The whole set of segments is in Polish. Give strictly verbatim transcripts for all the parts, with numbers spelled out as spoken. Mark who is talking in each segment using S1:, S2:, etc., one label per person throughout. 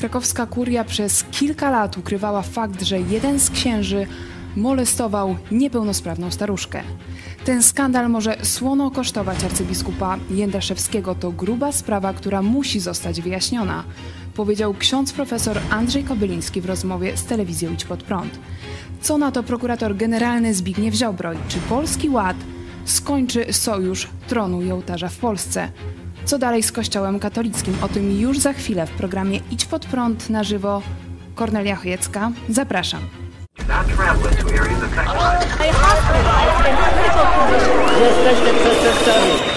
S1: Krakowska kuria przez kilka lat ukrywała fakt, że jeden z księży molestował niepełnosprawną staruszkę. Ten skandal może słono kosztować arcybiskupa Jędraszewskiego. To gruba sprawa, która musi zostać wyjaśniona, powiedział ksiądz profesor Andrzej Kobyliński w rozmowie z telewizją Idź Pod Prąd. Co na to prokurator generalny Zbigniew Ziobro? Czy Polski Ład skończy sojusz tronu i ołtarza w Polsce? Co dalej z Kościołem katolickim? O tym już za chwilę w programie Idź Pod Prąd na żywo. Kornelia Chojecka, zapraszam.
S2: Jesteśmy przestępcami.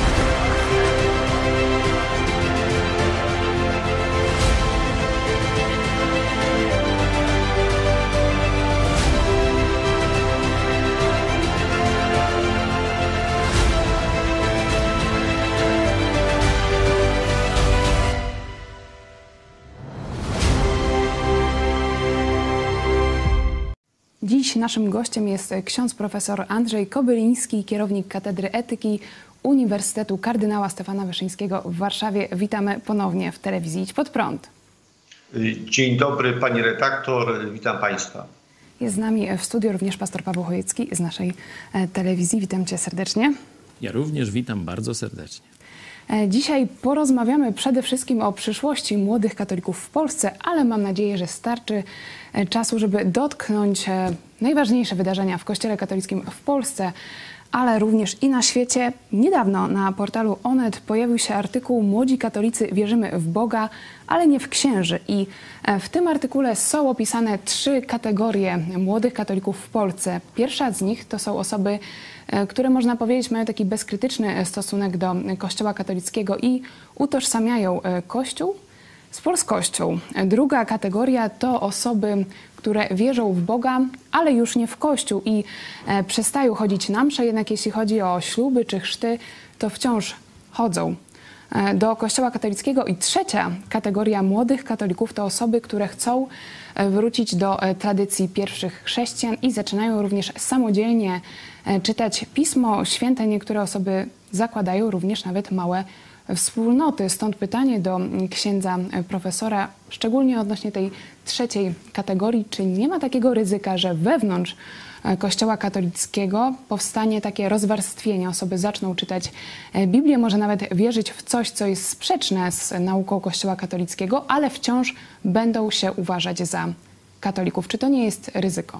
S1: Dziś naszym gościem jest ksiądz profesor Andrzej Kobyliński, kierownik Katedry Etyki Uniwersytetu Kardynała Stefana Wyszyńskiego w Warszawie. Witamy ponownie w telewizji Idź Pod Prąd.
S3: Dzień dobry pani redaktor, witam państwa.
S1: Jest z nami w studiu również pastor Paweł Chojecki z naszej telewizji. Witam cię serdecznie.
S2: Ja również witam bardzo serdecznie.
S1: Dzisiaj porozmawiamy przede wszystkim o przyszłości młodych katolików w Polsce, ale mam nadzieję, że starczy czasu, żeby dotknąć najważniejsze wydarzenia w Kościele katolickim w Polsce, ale również i na świecie. Niedawno na portalu Onet pojawił się artykuł "Młodzi katolicy wierzymy w Boga, ale nie w księży". I w tym artykule są opisane trzy kategorie młodych katolików w Polsce. Pierwsza z nich to są osoby, które można powiedzieć mają taki bezkrytyczny stosunek do Kościoła katolickiego i utożsamiają Kościół z polskością. Druga kategoria to osoby, które wierzą w Boga, ale już nie w Kościół i e, przestają chodzić na msze, jednak jeśli chodzi o śluby czy chrzty, to wciąż chodzą e, do Kościoła katolickiego. I trzecia kategoria młodych katolików to osoby, które chcą e, wrócić do e, tradycji pierwszych chrześcijan i zaczynają również samodzielnie e, czytać Pismo Święte. Niektóre osoby zakładają również nawet małe wspólnoty. Stąd pytanie do księdza profesora, szczególnie odnośnie tej trzeciej kategorii. Czy nie ma takiego ryzyka, że wewnątrz Kościoła katolickiego powstanie takie rozwarstwienie? Osoby zaczną czytać Biblię, może nawet wierzyć w coś, co jest sprzeczne z nauką Kościoła katolickiego, ale wciąż będą się uważać za katolików. Czy to nie jest ryzyko?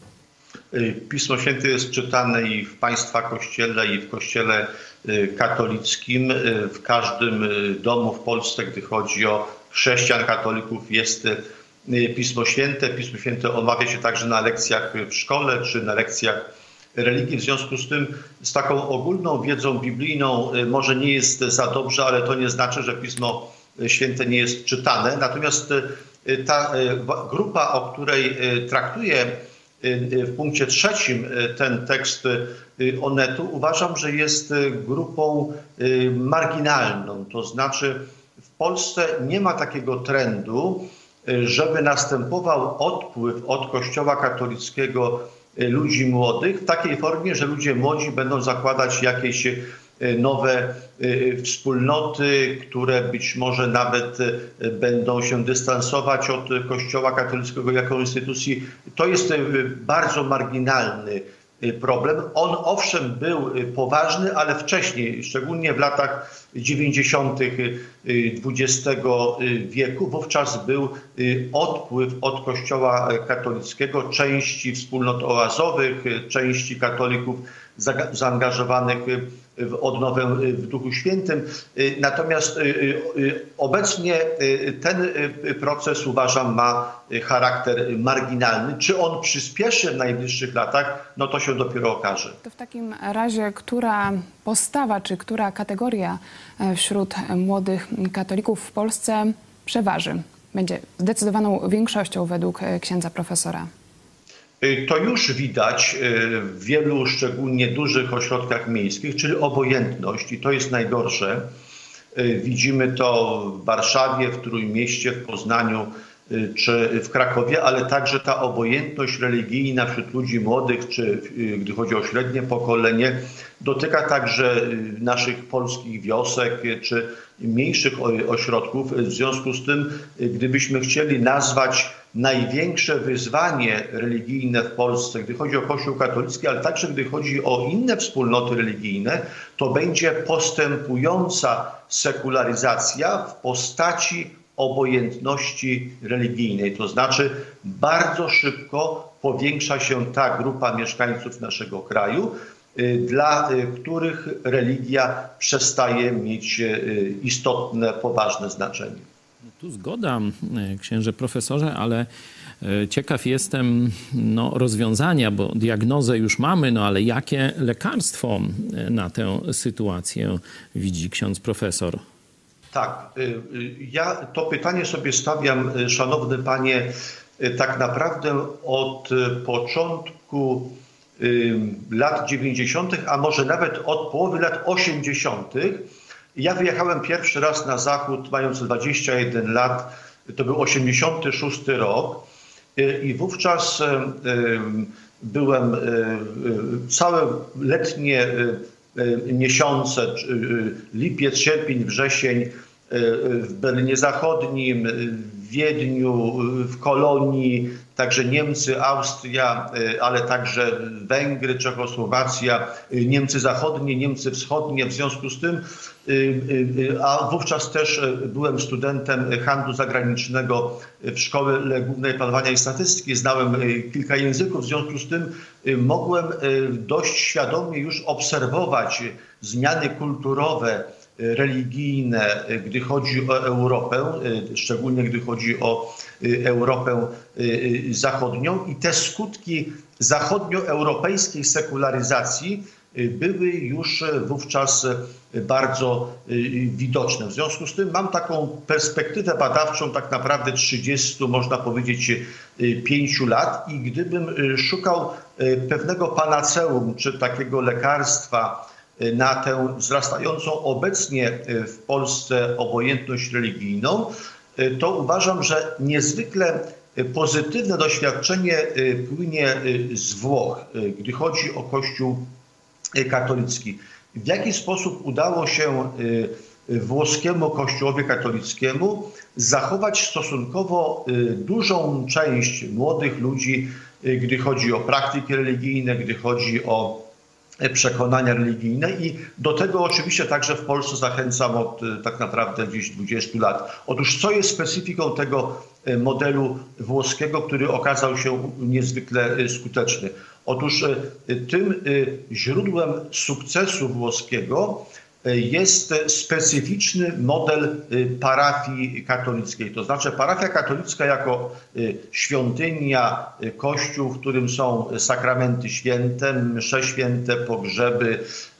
S3: Pismo Święte jest czytane i w państwa kościele, i w kościele katolickim. W każdym domu w Polsce, gdy chodzi o chrześcijan katolików, jest Pismo Święte. Pismo Święte omawia się także na lekcjach w szkole czy na lekcjach religii. W związku z tym z taką ogólną wiedzą biblijną może nie jest za dobrze, ale to nie znaczy, że Pismo Święte nie jest czytane. Natomiast ta grupa, o której traktuję w punkcie trzecim ten tekst Onetu, uważam, że jest grupą marginalną. To znaczy w Polsce nie ma takiego trendu, żeby następował odpływ od Kościoła katolickiego ludzi młodych w takiej formie, że ludzie młodzi będą zakładać jakieś nowe wspólnoty, które być może nawet będą się dystansować od Kościoła katolickiego jako instytucji. To jest bardzo marginalny problem. On owszem był poważny, ale wcześniej, szczególnie w latach dziewięćdziesiątych dwudziestego wieku, wówczas był odpływ od Kościoła katolickiego części wspólnot oazowych, części katolików zaangażowanych w odnowę w Duchu Świętym. Natomiast obecnie ten proces, uważam, ma charakter marginalny. Czy on przyspieszy w najbliższych latach, no to się dopiero okaże.
S1: To w takim razie, która postawa, czy która kategoria wśród młodych katolików w Polsce przeważy? Będzie zdecydowaną większością według księdza profesora?
S3: To już widać w wielu, szczególnie dużych ośrodkach miejskich, czyli obojętność, i to jest najgorsze. Widzimy to w Warszawie, w Trójmieście, w Poznaniu, czy w Krakowie, ale także ta obojętność religijna wśród ludzi młodych, czy gdy chodzi o średnie pokolenie, dotyka także naszych polskich wiosek, czy mniejszych ośrodków. W związku z tym, gdybyśmy chcieli nazwać największe wyzwanie religijne w Polsce, gdy chodzi o Kościół katolicki, ale także gdy chodzi o inne wspólnoty religijne, to będzie postępująca sekularyzacja w postaci obojętności religijnej. To znaczy bardzo szybko powiększa się ta grupa mieszkańców naszego kraju, dla których religia przestaje mieć istotne, poważne znaczenie.
S2: Tu zgoda, księże profesorze, ale ciekaw jestem no, rozwiązania, bo diagnozę już mamy, no ale jakie lekarstwo na tę sytuację widzi ksiądz profesor?
S3: Tak, ja to pytanie sobie stawiam, szanowny panie, tak naprawdę od początku lat dziewięćdziesiątych, a może nawet od połowy lat osiemdziesiątych. Ja wyjechałem pierwszy raz na zachód mając dwadzieścia jeden lat, to był osiemdziesiąty szósty rok i wówczas byłem całe letnie miesiące, lipiec, sierpień, wrzesień w Berlinie Zachodnim, w Wiedniu, w Kolonii, także Niemcy, Austria, ale także Węgry, Czechosłowacja, Niemcy Zachodnie, Niemcy Wschodnie. W związku z tym, a wówczas też byłem studentem handlu zagranicznego w Szkole Głównej Planowania i Statystyki. Znałem kilka języków, w związku z tym mogłem dość świadomie już obserwować zmiany kulturowe, religijne, gdy chodzi o Europę, szczególnie gdy chodzi o Europę Zachodnią, i te skutki zachodnioeuropejskiej sekularyzacji były już wówczas bardzo widoczne. W związku z tym mam taką perspektywę badawczą tak naprawdę trzydziestu, można powiedzieć, pięciu lat, i gdybym szukał pewnego panaceum czy takiego lekarstwa na tę wzrastającą obecnie w Polsce obojętność religijną, to uważam, że niezwykle pozytywne doświadczenie płynie z Włoch, gdy chodzi o Kościół katolicki. W jaki sposób udało się włoskiemu Kościołowi katolickiemu zachować stosunkowo dużą część młodych ludzi, gdy chodzi o praktyki religijne, gdy chodzi o przekonania religijne, i do tego oczywiście także w Polsce zachęcam od tak naprawdę gdzieś dwudziestu lat. Otóż co jest specyfiką tego modelu włoskiego, który okazał się niezwykle skuteczny? Otóż tym źródłem sukcesu włoskiego jest specyficzny model parafii katolickiej. To znaczy parafia katolicka jako świątynia, kościół, w którym są sakramenty święte, msze święte, pogrzeby,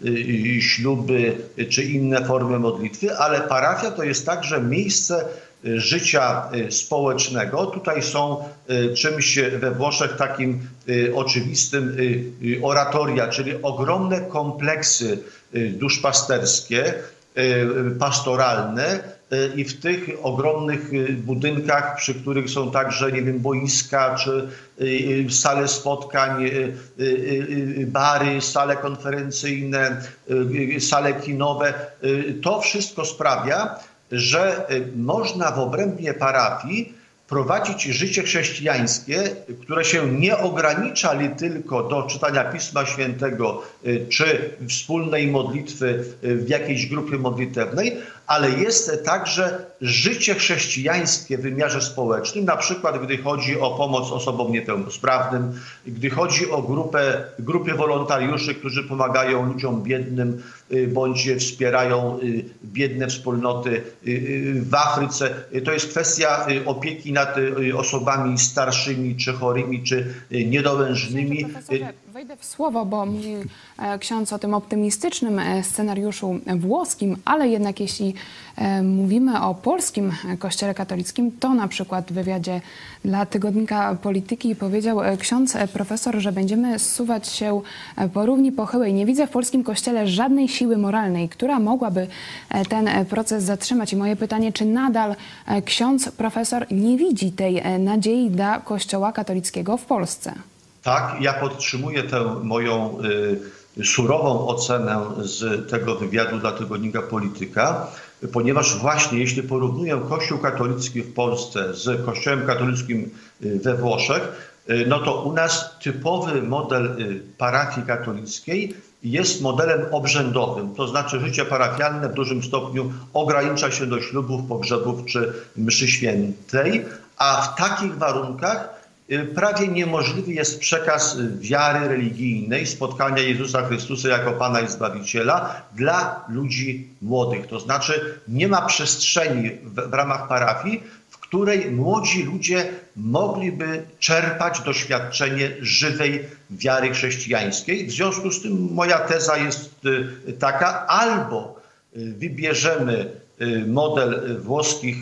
S3: śluby czy inne formy modlitwy, ale parafia to jest także miejsce życia społecznego. Tutaj są czymś we Włoszech takim oczywistym oratoria, czyli ogromne kompleksy duszpasterskie, pastoralne, i w tych ogromnych budynkach, przy których są także, nie wiem, boiska, czy sale spotkań, bary, sale konferencyjne, sale kinowe, to wszystko sprawia, że można w obrębie parafii prowadzić życie chrześcijańskie, które się nie ogranicza li tylko do czytania Pisma Świętego czy wspólnej modlitwy w jakiejś grupie modlitewnej, ale jest także życie chrześcijańskie w wymiarze społecznym, na przykład gdy chodzi o pomoc osobom niepełnosprawnym, gdy chodzi o grupę, grupy wolontariuszy, którzy pomagają ludziom biednym bądź wspierają biedne wspólnoty w Afryce. To jest kwestia opieki nad osobami starszymi, czy chorymi, czy niedołężnymi.
S1: Wejdę w słowo, bo mówi e, ksiądz o tym optymistycznym e, scenariuszu włoskim, ale jednak jeśli e, mówimy o polskim kościele katolickim, to na przykład w wywiadzie dla tygodnika Polityki powiedział e, ksiądz e, profesor, że będziemy zsuwać się e, po równi pochyłej. Nie widzę w polskim kościele żadnej siły moralnej, która mogłaby e, ten e, proces zatrzymać. I moje pytanie, czy nadal e, ksiądz profesor nie widzi tej e, nadziei dla kościoła katolickiego w Polsce?
S3: Tak, ja podtrzymuję tę moją y, surową ocenę z tego wywiadu dla tygodnika Polityka, ponieważ właśnie jeśli porównuję Kościół katolicki w Polsce z Kościołem katolickim we Włoszech, y, no to u nas typowy model y, parafii katolickiej jest modelem obrzędowym, to znaczy życie parafialne w dużym stopniu ogranicza się do ślubów, pogrzebów czy mszy świętej, a w takich warunkach prawie niemożliwy jest przekaz wiary religijnej, spotkania Jezusa Chrystusa jako Pana i Zbawiciela dla ludzi młodych. To znaczy nie ma przestrzeni w, w ramach parafii, w której młodzi ludzie mogliby czerpać doświadczenie żywej wiary chrześcijańskiej. W związku z tym moja teza jest taka: albo wybierzemy model włoskich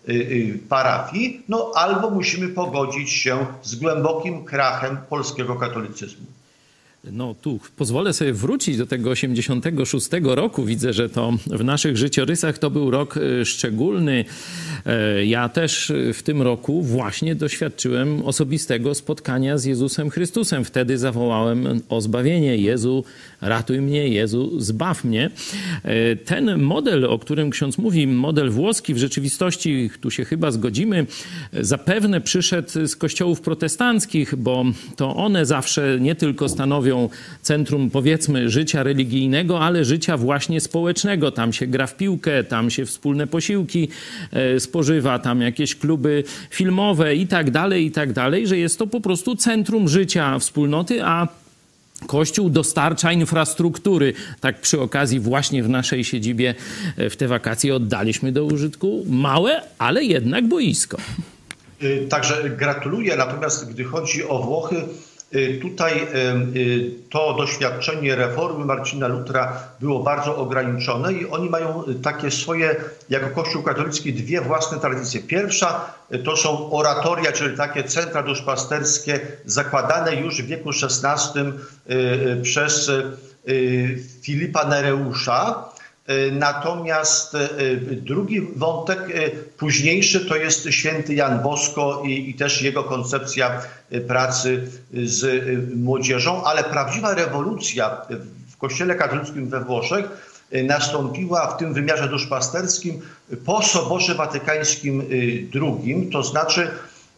S3: parafii, no albo musimy pogodzić się z głębokim krachem polskiego katolicyzmu.
S2: No tu pozwolę sobie wrócić do tego osiemdziesiątego szóstego roku. Widzę, że to w naszych życiorysach to był rok szczególny. Ja też w tym roku właśnie doświadczyłem osobistego spotkania z Jezusem Chrystusem. Wtedy zawołałem o zbawienie. Jezu, ratuj mnie, Jezu, zbaw mnie. Ten model, o którym ksiądz mówi, model włoski, w rzeczywistości, tu się chyba zgodzimy, zapewne przyszedł z kościołów protestanckich, bo to one zawsze nie tylko stanowią centrum, powiedzmy, życia religijnego, ale życia właśnie społecznego. Tam się gra w piłkę, tam się wspólne posiłki e, spożywa, tam jakieś kluby filmowe i tak dalej, i tak dalej, że jest to po prostu centrum życia wspólnoty, a Kościół dostarcza infrastruktury. Tak przy okazji właśnie w naszej siedzibie w te wakacje oddaliśmy do użytku małe, ale jednak boisko.
S3: Także gratuluję, natomiast gdy chodzi o Włochy, tutaj to doświadczenie reformy Marcina Lutra było bardzo ograniczone i oni mają takie swoje, jako Kościół katolicki, dwie własne tradycje. Pierwsza to są oratoria, czyli takie centra duszpasterskie zakładane już w wieku szesnastym przez Filipa Nereusza. Natomiast drugi wątek późniejszy to jest święty Jan Bosko i, i też jego koncepcja pracy z młodzieżą, ale prawdziwa rewolucja w Kościele katolickim we Włoszech nastąpiła w tym wymiarze duszpasterskim po Soborze Watykańskim drugim, to znaczy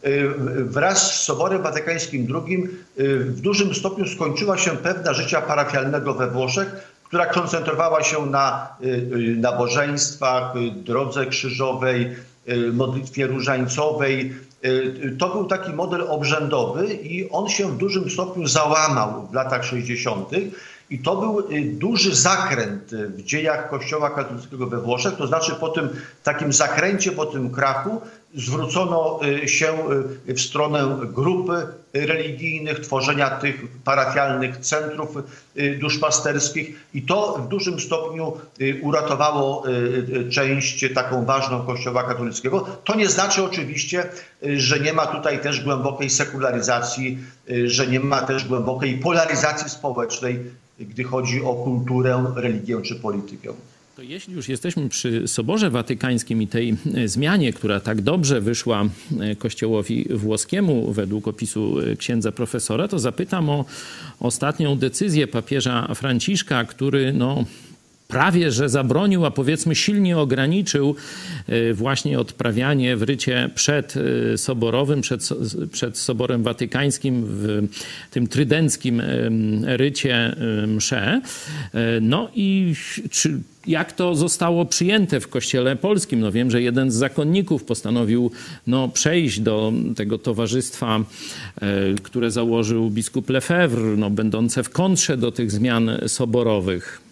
S3: wraz z Soborem Watykańskim drugim w dużym stopniu skończyła się pewna życia parafialnego we Włoszech, która koncentrowała się na nabożeństwach, drodze krzyżowej, modlitwie różańcowej. To był taki model obrzędowy i on się w dużym stopniu załamał w latach sześćdziesiątych. I to był duży zakręt w dziejach Kościoła katolickiego we Włoszech. To znaczy po tym takim zakręcie, po tym krachu zwrócono się w stronę grup religijnych, tworzenia tych parafialnych centrów duszpasterskich i to w dużym stopniu uratowało część taką ważną Kościoła katolickiego. To nie znaczy oczywiście, że nie ma tutaj też głębokiej sekularyzacji, że nie ma też głębokiej polaryzacji społecznej, gdy chodzi o kulturę, religię czy politykę.
S2: To jeśli już jesteśmy przy Soborze Watykańskim i tej zmianie, która tak dobrze wyszła Kościołowi włoskiemu według opisu księdza profesora, to zapytam o ostatnią decyzję papieża Franciszka, który no, prawie że zabronił, a powiedzmy silnie ograniczył właśnie odprawianie w rycie przedsoborowym, przed, przed Soborem Watykańskim, w tym trydenckim rycie msze. No i czy, jak to zostało przyjęte w Kościele polskim? No wiem, że jeden z zakonników postanowił no, przejść do tego towarzystwa, które założył biskup Lefebvre, no, będące w kontrze do tych zmian soborowych.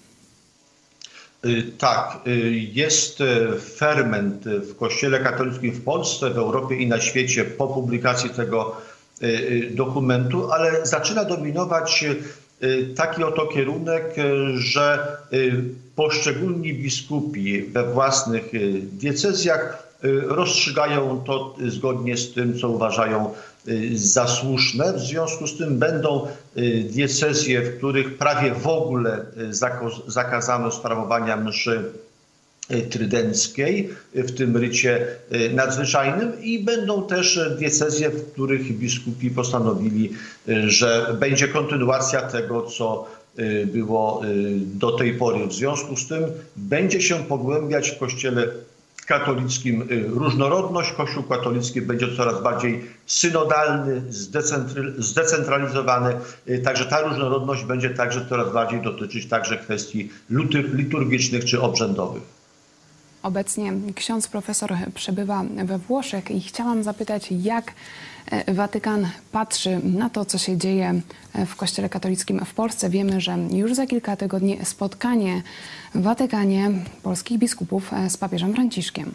S3: Tak, jest ferment w Kościele katolickim w Polsce, w Europie i na świecie po publikacji tego dokumentu, ale zaczyna dominować taki oto kierunek, że poszczególni biskupi we własnych diecezjach rozstrzygają to zgodnie z tym, co uważają za słuszne. W związku z tym będą diecezje, w których prawie w ogóle zakazano sprawowania mszy trydenckiej, w tym rycie nadzwyczajnym, i będą też diecezje, w których biskupi postanowili, że będzie kontynuacja tego, co było do tej pory. W związku z tym będzie się pogłębiać w Kościele katolickim różnorodność. Kościół katolicki będzie coraz bardziej synodalny, zdecentralizowany. Także ta różnorodność będzie także coraz bardziej dotyczyć także kwestii liturgicznych czy obrzędowych.
S1: Obecnie ksiądz profesor przebywa we Włoszech i chciałam zapytać, jak Watykan patrzy na to, co się dzieje w Kościele katolickim w Polsce. Wiemy, że już za kilka tygodni spotkanie w Watykanie polskich biskupów z papieżem Franciszkiem.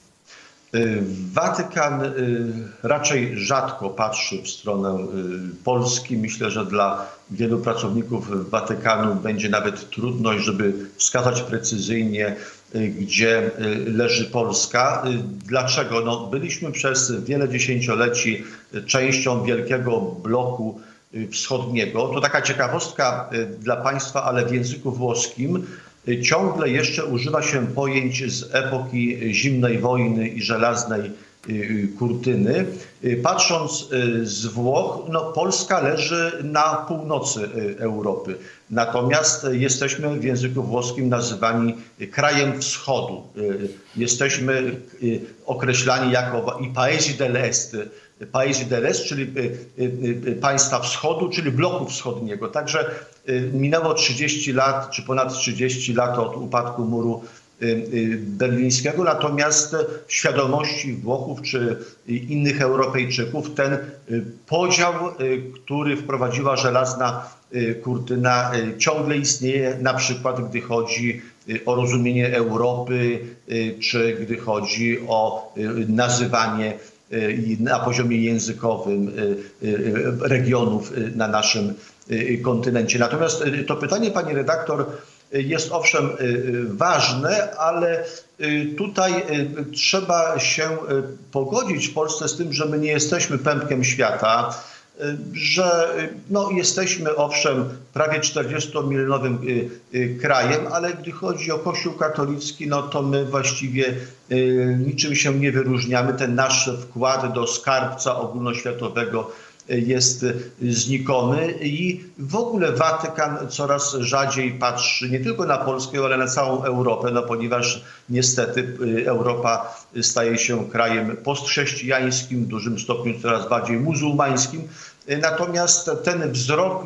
S3: Watykan raczej rzadko patrzy w stronę Polski. Myślę, że dla wielu pracowników Watykanu będzie nawet trudność, żeby wskazać precyzyjnie, gdzie leży Polska. Dlaczego? No, byliśmy przez wiele dziesięcioleci częścią wielkiego bloku wschodniego. To taka ciekawostka dla Państwa, ale w języku włoskim ciągle jeszcze używa się pojęć z epoki zimnej wojny i żelaznej kurtyny. Patrząc z Włoch, no, Polska leży na północy Europy. Natomiast jesteśmy w języku włoskim nazywani krajem wschodu. Jesteśmy określani jako i Paesi dell'Est, Paesi dell'Est, czyli państwa wschodu, czyli bloku wschodniego. Także minęło trzydzieści lat, czy ponad trzydzieści lat od upadku muru berlińskiego, natomiast w świadomości Włochów czy innych Europejczyków ten podział, który wprowadziła żelazna kurtyna, ciągle istnieje, na przykład gdy chodzi o rozumienie Europy, czy gdy chodzi o nazywanie na poziomie językowym regionów na naszym kontynencie. Natomiast to pytanie, pani redaktor, jest owszem ważne, ale tutaj trzeba się pogodzić w Polsce z tym, że my nie jesteśmy pępkiem świata, że no, jesteśmy owszem prawie czterdziestomilionowym krajem, ale gdy chodzi o Kościół katolicki, no to my właściwie niczym się nie wyróżniamy. Ten nasz wkład do skarbca ogólnoświatowego jest znikomy i w ogóle Watykan coraz rzadziej patrzy nie tylko na Polskę, ale na całą Europę, no ponieważ niestety Europa staje się krajem postchrześcijańskim, w dużym stopniu coraz bardziej muzułmańskim. Natomiast ten wzrok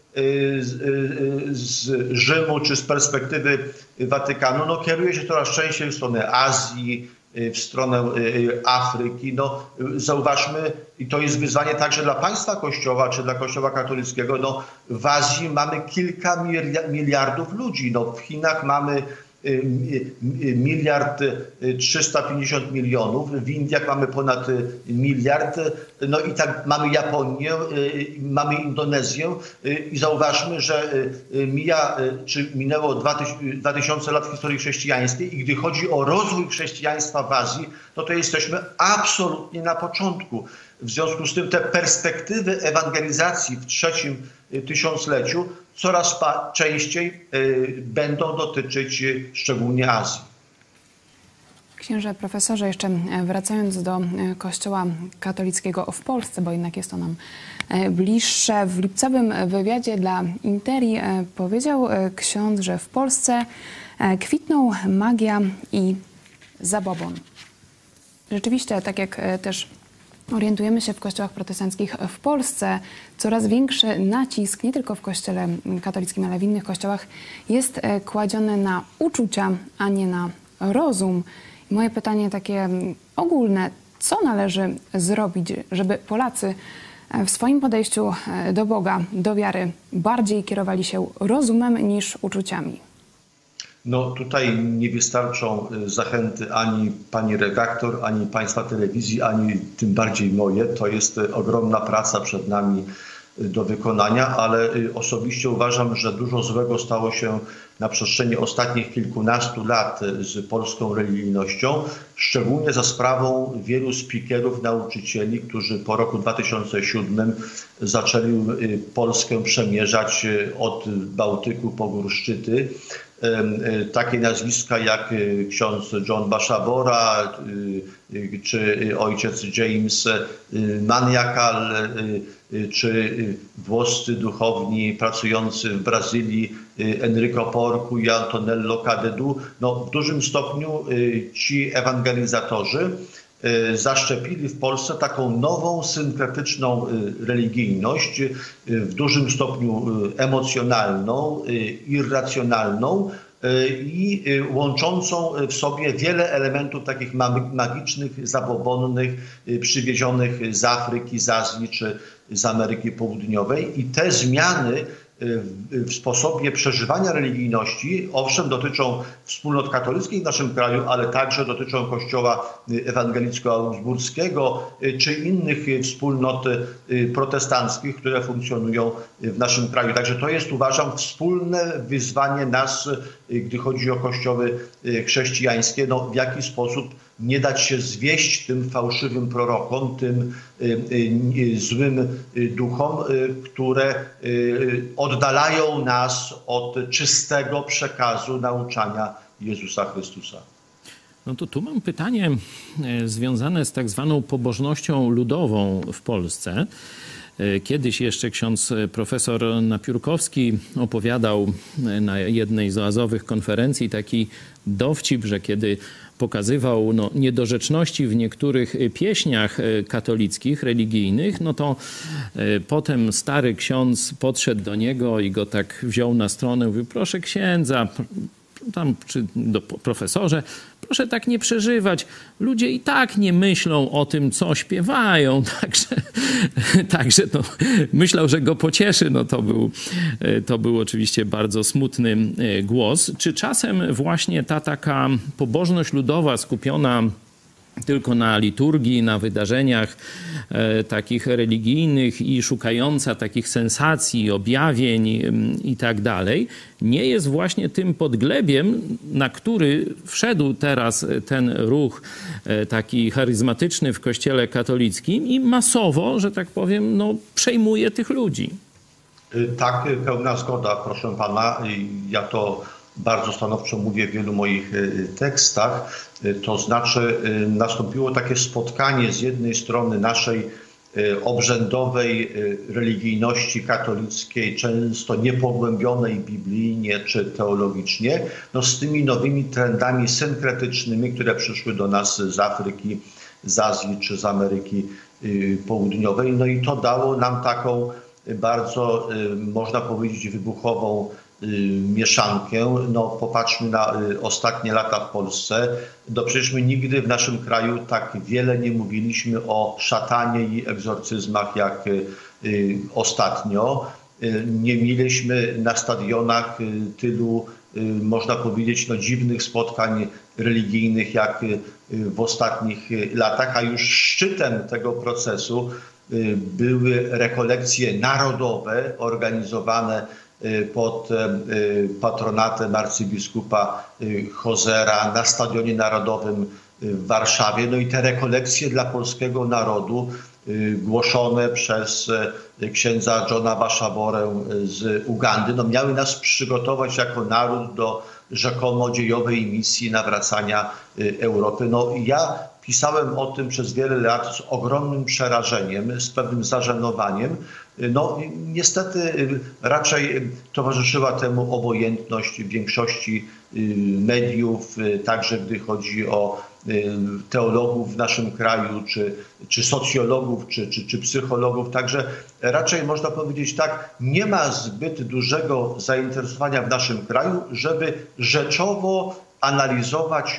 S3: z Rzymu czy z perspektywy Watykanu no, kieruje się coraz częściej w stronę Azji, w stronę Afryki. No, zauważmy, i to jest wyzwanie także dla państwa Kościoła, czy dla Kościoła katolickiego, no, w Azji mamy kilka miliardów ludzi. No, w Chinach mamy miliard trzysta pięćdziesiąt milionów, w Indiach mamy ponad miliard, no i tak mamy Japonię, mamy Indonezję i zauważmy, że mija, czy minęło dwa tysiące lat historii chrześcijańskiej i gdy chodzi o rozwój chrześcijaństwa w Azji, no to jesteśmy absolutnie na początku. W związku z tym te perspektywy ewangelizacji w trzecim tysiącleciu coraz częściej będą dotyczyć szczególnie Azji.
S1: Księże profesorze, jeszcze wracając do Kościoła katolickiego w Polsce, bo jednak jest to nam bliższe. W lipcowym wywiadzie dla Interi powiedział ksiądz, że w Polsce kwitną magia i zabobon. Rzeczywiście, tak jak też orientujemy się w kościołach protestanckich w Polsce, coraz większy nacisk, nie tylko w kościele katolickim, ale w innych kościołach, jest kładziony na uczucia, a nie na rozum. I moje pytanie takie ogólne, co należy zrobić, żeby Polacy w swoim podejściu do Boga, do wiary bardziej kierowali się rozumem niż uczuciami?
S3: No tutaj nie wystarczą zachęty ani pani redaktor, ani państwa telewizji, ani tym bardziej moje. To jest ogromna praca przed nami do wykonania, ale osobiście uważam, że dużo złego stało się na przestrzeni ostatnich kilkunastu lat z polską religijnością, szczególnie za sprawą wielu speakerów, nauczycieli, którzy po roku dwa tysiące siódmym zaczęli Polskę przemierzać od Bałtyku po gór szczyty. Takie nazwiska jak ksiądz John Baszabora czy ojciec James Maniakal, czy włoscy duchowni pracujący w Brazylii Enrico Porcu i Antonello Cadedu. No, w dużym stopniu ci ewangelizatorzy zaszczepili w Polsce taką nową, synkretyczną religijność, w dużym stopniu emocjonalną, irracjonalną i łączącą w sobie wiele elementów takich magicznych, zabobonnych, przywiezionych z Afryki, z Azji czy z Ameryki Południowej. I te zmiany w sposobie przeżywania religijności, owszem, dotyczą wspólnot katolickich w naszym kraju, ale także dotyczą Kościoła ewangelicko-augsburskiego czy innych wspólnot protestanckich, które funkcjonują w naszym kraju. Także to jest, uważam, wspólne wyzwanie nas, gdy chodzi o kościoły chrześcijańskie, no, w jaki sposób nie dać się zwieść tym fałszywym prorokom, tym złym duchom, które oddalają nas od czystego przekazu nauczania Jezusa Chrystusa.
S2: No to tu mam pytanie związane z tak zwaną pobożnością ludową w Polsce. Kiedyś jeszcze ksiądz profesor Napiórkowski opowiadał na jednej z oazowych konferencji taki dowcip, że kiedy pokazywał no, niedorzeczności w niektórych pieśniach katolickich, religijnych, no to y, potem stary ksiądz podszedł do niego i go tak wziął na stronę i mówił: proszę księdza, tam czy do profesorze, proszę tak nie przeżywać. Ludzie i tak nie myślą o tym, co śpiewają. Także, także to myślał, że go pocieszy. No to był, to był oczywiście bardzo smutny głos. Czy czasem właśnie ta taka pobożność ludowa skupiona tylko na liturgii, na wydarzeniach e, takich religijnych i szukająca takich sensacji, objawień i tak dalej, nie jest właśnie tym podglebiem, na który wszedł teraz ten ruch e, taki charyzmatyczny w Kościele katolickim i masowo, że tak powiem, no, przejmuje tych ludzi.
S3: Tak, pełna zgoda, proszę pana. Ja to bardzo stanowczo mówię w wielu moich tekstach. To znaczy nastąpiło takie spotkanie z jednej strony naszej obrzędowej religijności katolickiej, często niepogłębionej biblijnie czy teologicznie, no z tymi nowymi trendami synkretycznymi, które przyszły do nas z Afryki, z Azji czy z Ameryki Południowej. No i to dało nam taką bardzo, można powiedzieć, wybuchową mieszankę. No, popatrzmy na ostatnie lata w Polsce. No, przecież my nigdy w naszym kraju tak wiele nie mówiliśmy o szatanie i egzorcyzmach jak ostatnio. Nie mieliśmy na stadionach tylu, można powiedzieć, no, dziwnych spotkań religijnych jak w ostatnich latach, a już szczytem tego procesu były rekolekcje narodowe organizowane pod patronatem arcybiskupa Hozera na Stadionie Narodowym w Warszawie. No i te rekolekcje dla polskiego narodu głoszone przez księdza Johna Bashaborę z Ugandy, no miały nas przygotować jako naród do rzekomo dziejowej misji nawracania Europy. No ja pisałem o tym przez wiele lat z ogromnym przerażeniem, z pewnym zażenowaniem. No niestety raczej towarzyszyła temu obojętność większości mediów, także gdy chodzi o teologów w naszym kraju, czy, czy socjologów, czy, czy, czy psychologów. Także raczej można powiedzieć tak, nie ma zbyt dużego zainteresowania w naszym kraju, żeby rzeczowo analizować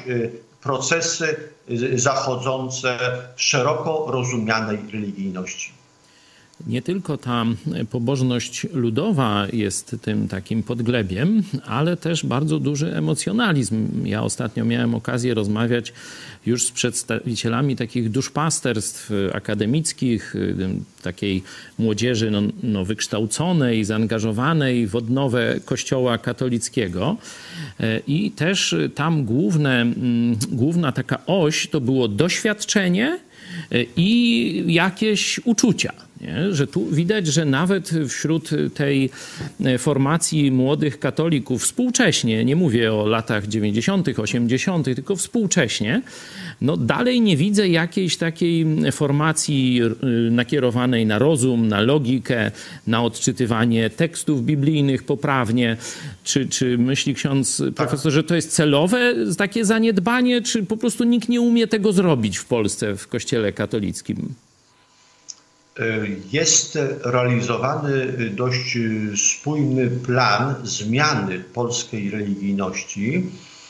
S3: procesy zachodzące w szeroko rozumianej religijności.
S2: Nie tylko ta pobożność ludowa jest tym takim podglebiem, ale też bardzo duży emocjonalizm. Ja ostatnio miałem okazję rozmawiać już z przedstawicielami takich duszpasterstw akademickich, takiej młodzieży no, no, wykształconej, zaangażowanej w odnowę Kościoła katolickiego. I też tam główne, główna taka oś to było doświadczenie i jakieś uczucia. Nie? Że tu widać, że nawet wśród tej formacji młodych katolików współcześnie, nie mówię o latach dziewięćdziesiątych, osiemdziesiątych, tylko współcześnie, no dalej nie widzę jakiejś takiej formacji nakierowanej na rozum, na logikę, na odczytywanie tekstów biblijnych poprawnie. Czy, czy myśli ksiądz profesor, że to jest celowe takie zaniedbanie, czy po prostu nikt nie umie tego zrobić w Polsce, w Kościele katolickim?
S3: Jest realizowany dość spójny plan zmiany polskiej religijności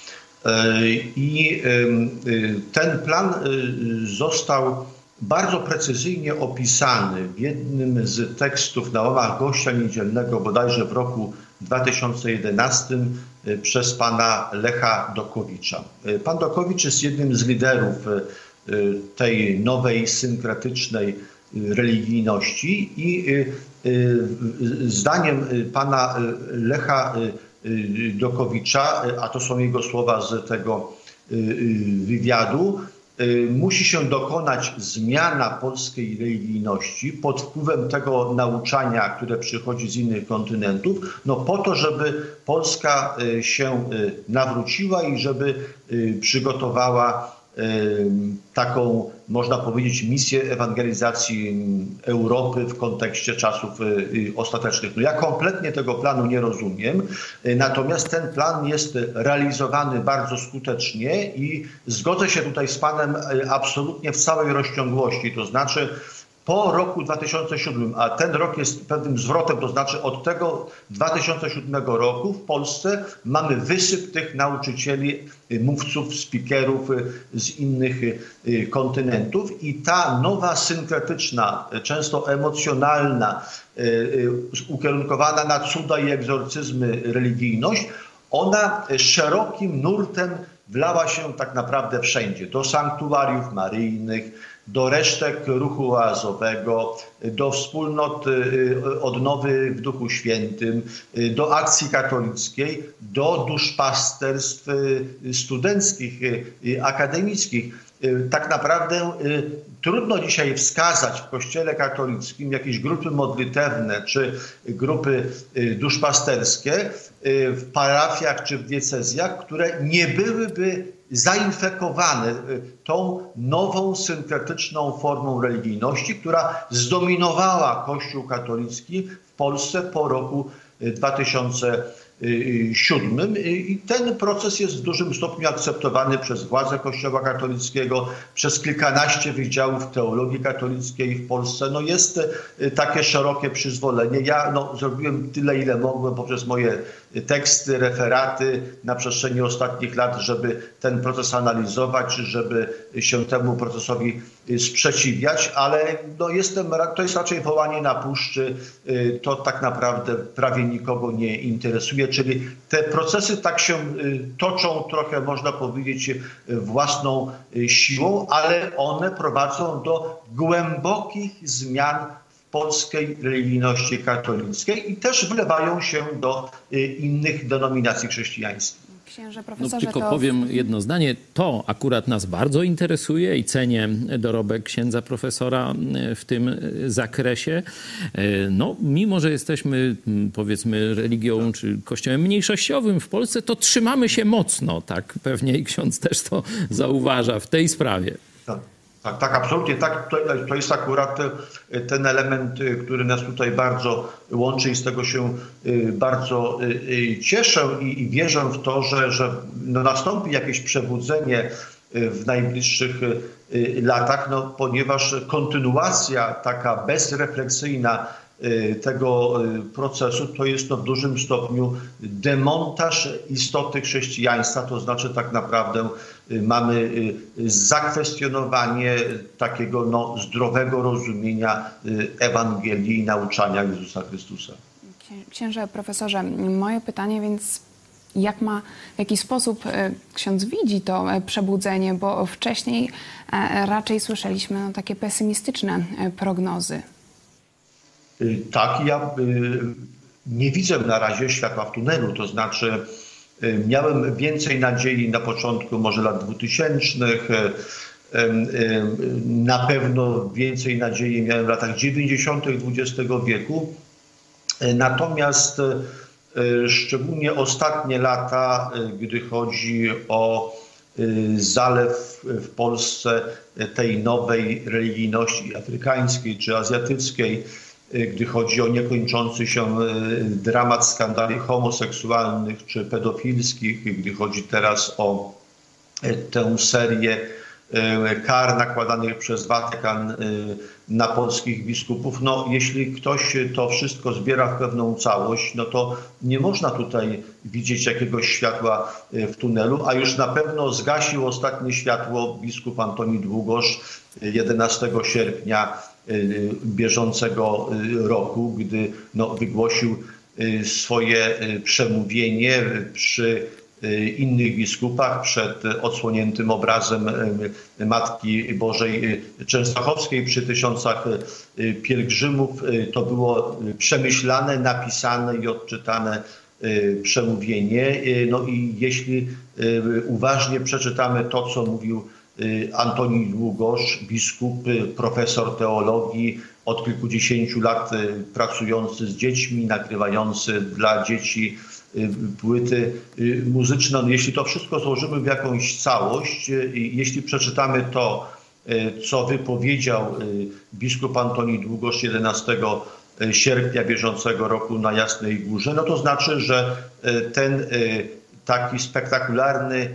S3: i ten plan został bardzo precyzyjnie opisany w jednym z tekstów na łamach Gościa Niedzielnego bodajże w roku dwa tysiące jedenastym przez pana Lecha Dokowicza. Pan Dokowicz jest jednym z liderów tej nowej, synkretycznej religijności i zdaniem pana Lecha Dokowicza, a to są jego słowa z tego wywiadu, musi się dokonać zmiana polskiej religijności pod wpływem tego nauczania, które przychodzi z innych kontynentów, no po to, żeby Polska się nawróciła i żeby przygotowała taką, można powiedzieć, misję ewangelizacji Europy w kontekście czasów ostatecznych. No ja kompletnie tego planu nie rozumiem, natomiast ten plan jest realizowany bardzo skutecznie i zgodzę się tutaj z panem absolutnie w całej rozciągłości, to znaczy po roku dwa tysiące siódmym, a ten rok jest pewnym zwrotem, to znaczy od tego dwa tysiące siódmego roku w Polsce mamy wysyp tych nauczycieli, mówców, speakerów z innych kontynentów i ta nowa, synkretyczna, często emocjonalna, ukierunkowana na cuda i egzorcyzmy religijność, ona szerokim nurtem wlała się tak naprawdę wszędzie, do sanktuariów maryjnych, do resztek ruchu oazowego, do wspólnot odnowy w Duchu Świętym, do akcji katolickiej, do duszpasterstw studenckich, akademickich. Tak naprawdę trudno dzisiaj wskazać w Kościele katolickim jakieś grupy modlitewne czy grupy duszpasterskie w parafiach czy w diecezjach, które nie byłyby zainfekowane tą nową, synkretyczną formą religijności, która zdominowała Kościół katolicki w Polsce po roku dwa tysiące siódmym i ten proces jest w dużym stopniu akceptowany przez władze Kościoła katolickiego, przez kilkanaście wydziałów teologii katolickiej w Polsce. No jest takie szerokie przyzwolenie. Ja no, zrobiłem tyle, ile mogłem poprzez moje teksty, referaty na przestrzeni ostatnich lat, żeby ten proces analizować, żeby się temu procesowi sprzeciwiać, ale no jestem, to jest raczej wołanie na puszczy, to tak naprawdę prawie nikogo nie interesuje, czyli te procesy tak się toczą trochę, można powiedzieć, własną siłą, ale one prowadzą do głębokich zmian w polskiej religijności katolickiej i też wlewają się do innych denominacji chrześcijańskich.
S1: Księże,
S2: no,
S1: profesorze,
S2: tylko
S1: to...
S2: powiem jedno zdanie. To akurat nas bardzo interesuje i cenię dorobek księdza profesora w tym zakresie. No, mimo że jesteśmy, powiedzmy, religią czy kościołem mniejszościowym w Polsce, to trzymamy się mocno, tak pewnie i ksiądz też to zauważa w tej sprawie.
S3: Tak. Tak, tak, absolutnie. Tak, to, to jest akurat ten element, który nas tutaj bardzo łączy i z tego się bardzo cieszę i, i wierzę w to, że, że no nastąpi jakieś przebudzenie w najbliższych latach, no, ponieważ kontynuacja taka bezrefleksyjna tego procesu to jest to w dużym stopniu demontaż istoty chrześcijaństwa, to znaczy tak naprawdę mamy zakwestionowanie takiego no, zdrowego rozumienia Ewangelii i nauczania Jezusa Chrystusa.
S1: Księże profesorze, moje pytanie więc, jak ma, w jaki sposób ksiądz widzi to przebudzenie, bo wcześniej raczej słyszeliśmy no, takie pesymistyczne prognozy.
S3: Tak, ja nie widzę na razie światła w tunelu, to znaczy miałem więcej nadziei na początku może lat dwutysięcznych, na pewno więcej nadziei miałem w latach dziewięćdziesiątych dwudziestego wieku, natomiast szczególnie ostatnie lata, gdy chodzi o zalew w Polsce tej nowej religijności afrykańskiej czy azjatyckiej, gdy chodzi o niekończący się dramat skandali homoseksualnych czy pedofilskich, gdy chodzi teraz o tę serię kar nakładanych przez Watykan na polskich biskupów. No, jeśli ktoś to wszystko zbiera w pewną całość, no to nie można tutaj widzieć jakiegoś światła w tunelu, a już na pewno zgasił ostatnie światło biskup Antoni Długosz jedenastego sierpnia bieżącego roku, gdy no, wygłosił swoje przemówienie przy innych biskupach przed odsłoniętym obrazem Matki Bożej Częstochowskiej przy tysiącach pielgrzymów. To było przemyślane, napisane i odczytane przemówienie. No i jeśli uważnie przeczytamy to, co mówił Antoni Długosz, biskup, profesor teologii, od kilkudziesięciu lat pracujący z dziećmi, nagrywający dla dzieci płyty muzyczne. No, jeśli to wszystko złożymy w jakąś całość, jeśli przeczytamy to, co wypowiedział biskup Antoni Długosz jedenastego sierpnia bieżącego roku na Jasnej Górze, no to znaczy, że ten taki spektakularny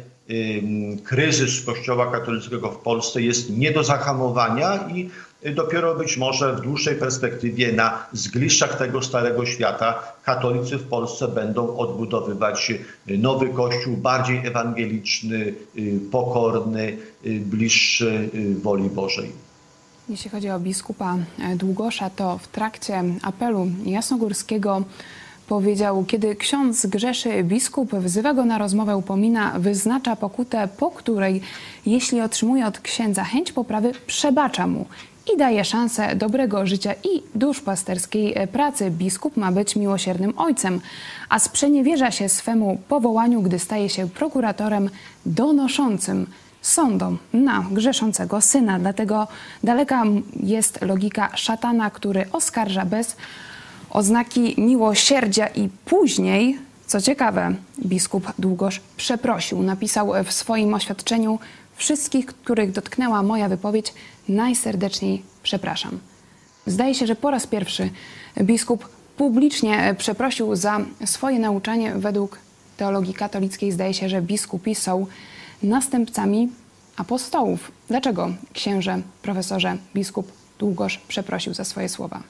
S3: kryzys Kościoła katolickiego w Polsce jest nie do zahamowania i dopiero być może w dłuższej perspektywie na zgliszczach tego starego świata katolicy w Polsce będą odbudowywać nowy Kościół, bardziej ewangeliczny, pokorny, bliższy woli Bożej.
S1: Jeśli chodzi o biskupa Długosza, to w trakcie apelu jasnogórskiego powiedział: kiedy ksiądz grzeszy, biskup wzywa go na rozmowę, upomina, wyznacza pokutę, po której, jeśli otrzymuje od księdza chęć poprawy, przebacza mu i daje szansę dobrego życia i duszpasterskiej pracy. Biskup ma być miłosiernym ojcem, a sprzeniewierza się swemu powołaniu, gdy staje się prokuratorem donoszącym sądom na grzeszącego syna. Dlatego daleka jest logika szatana, który oskarża bez oznaki miłosierdzia i później, co ciekawe, biskup Długosz przeprosił. Napisał w swoim oświadczeniu: wszystkich, których dotknęła moja wypowiedź, najserdeczniej przepraszam. Zdaje się, że po raz pierwszy biskup publicznie przeprosił za swoje nauczanie. Według teologii katolickiej zdaje się, że biskupi są następcami apostołów. Dlaczego, księże, profesorze, biskup Długosz przeprosił za swoje słowa?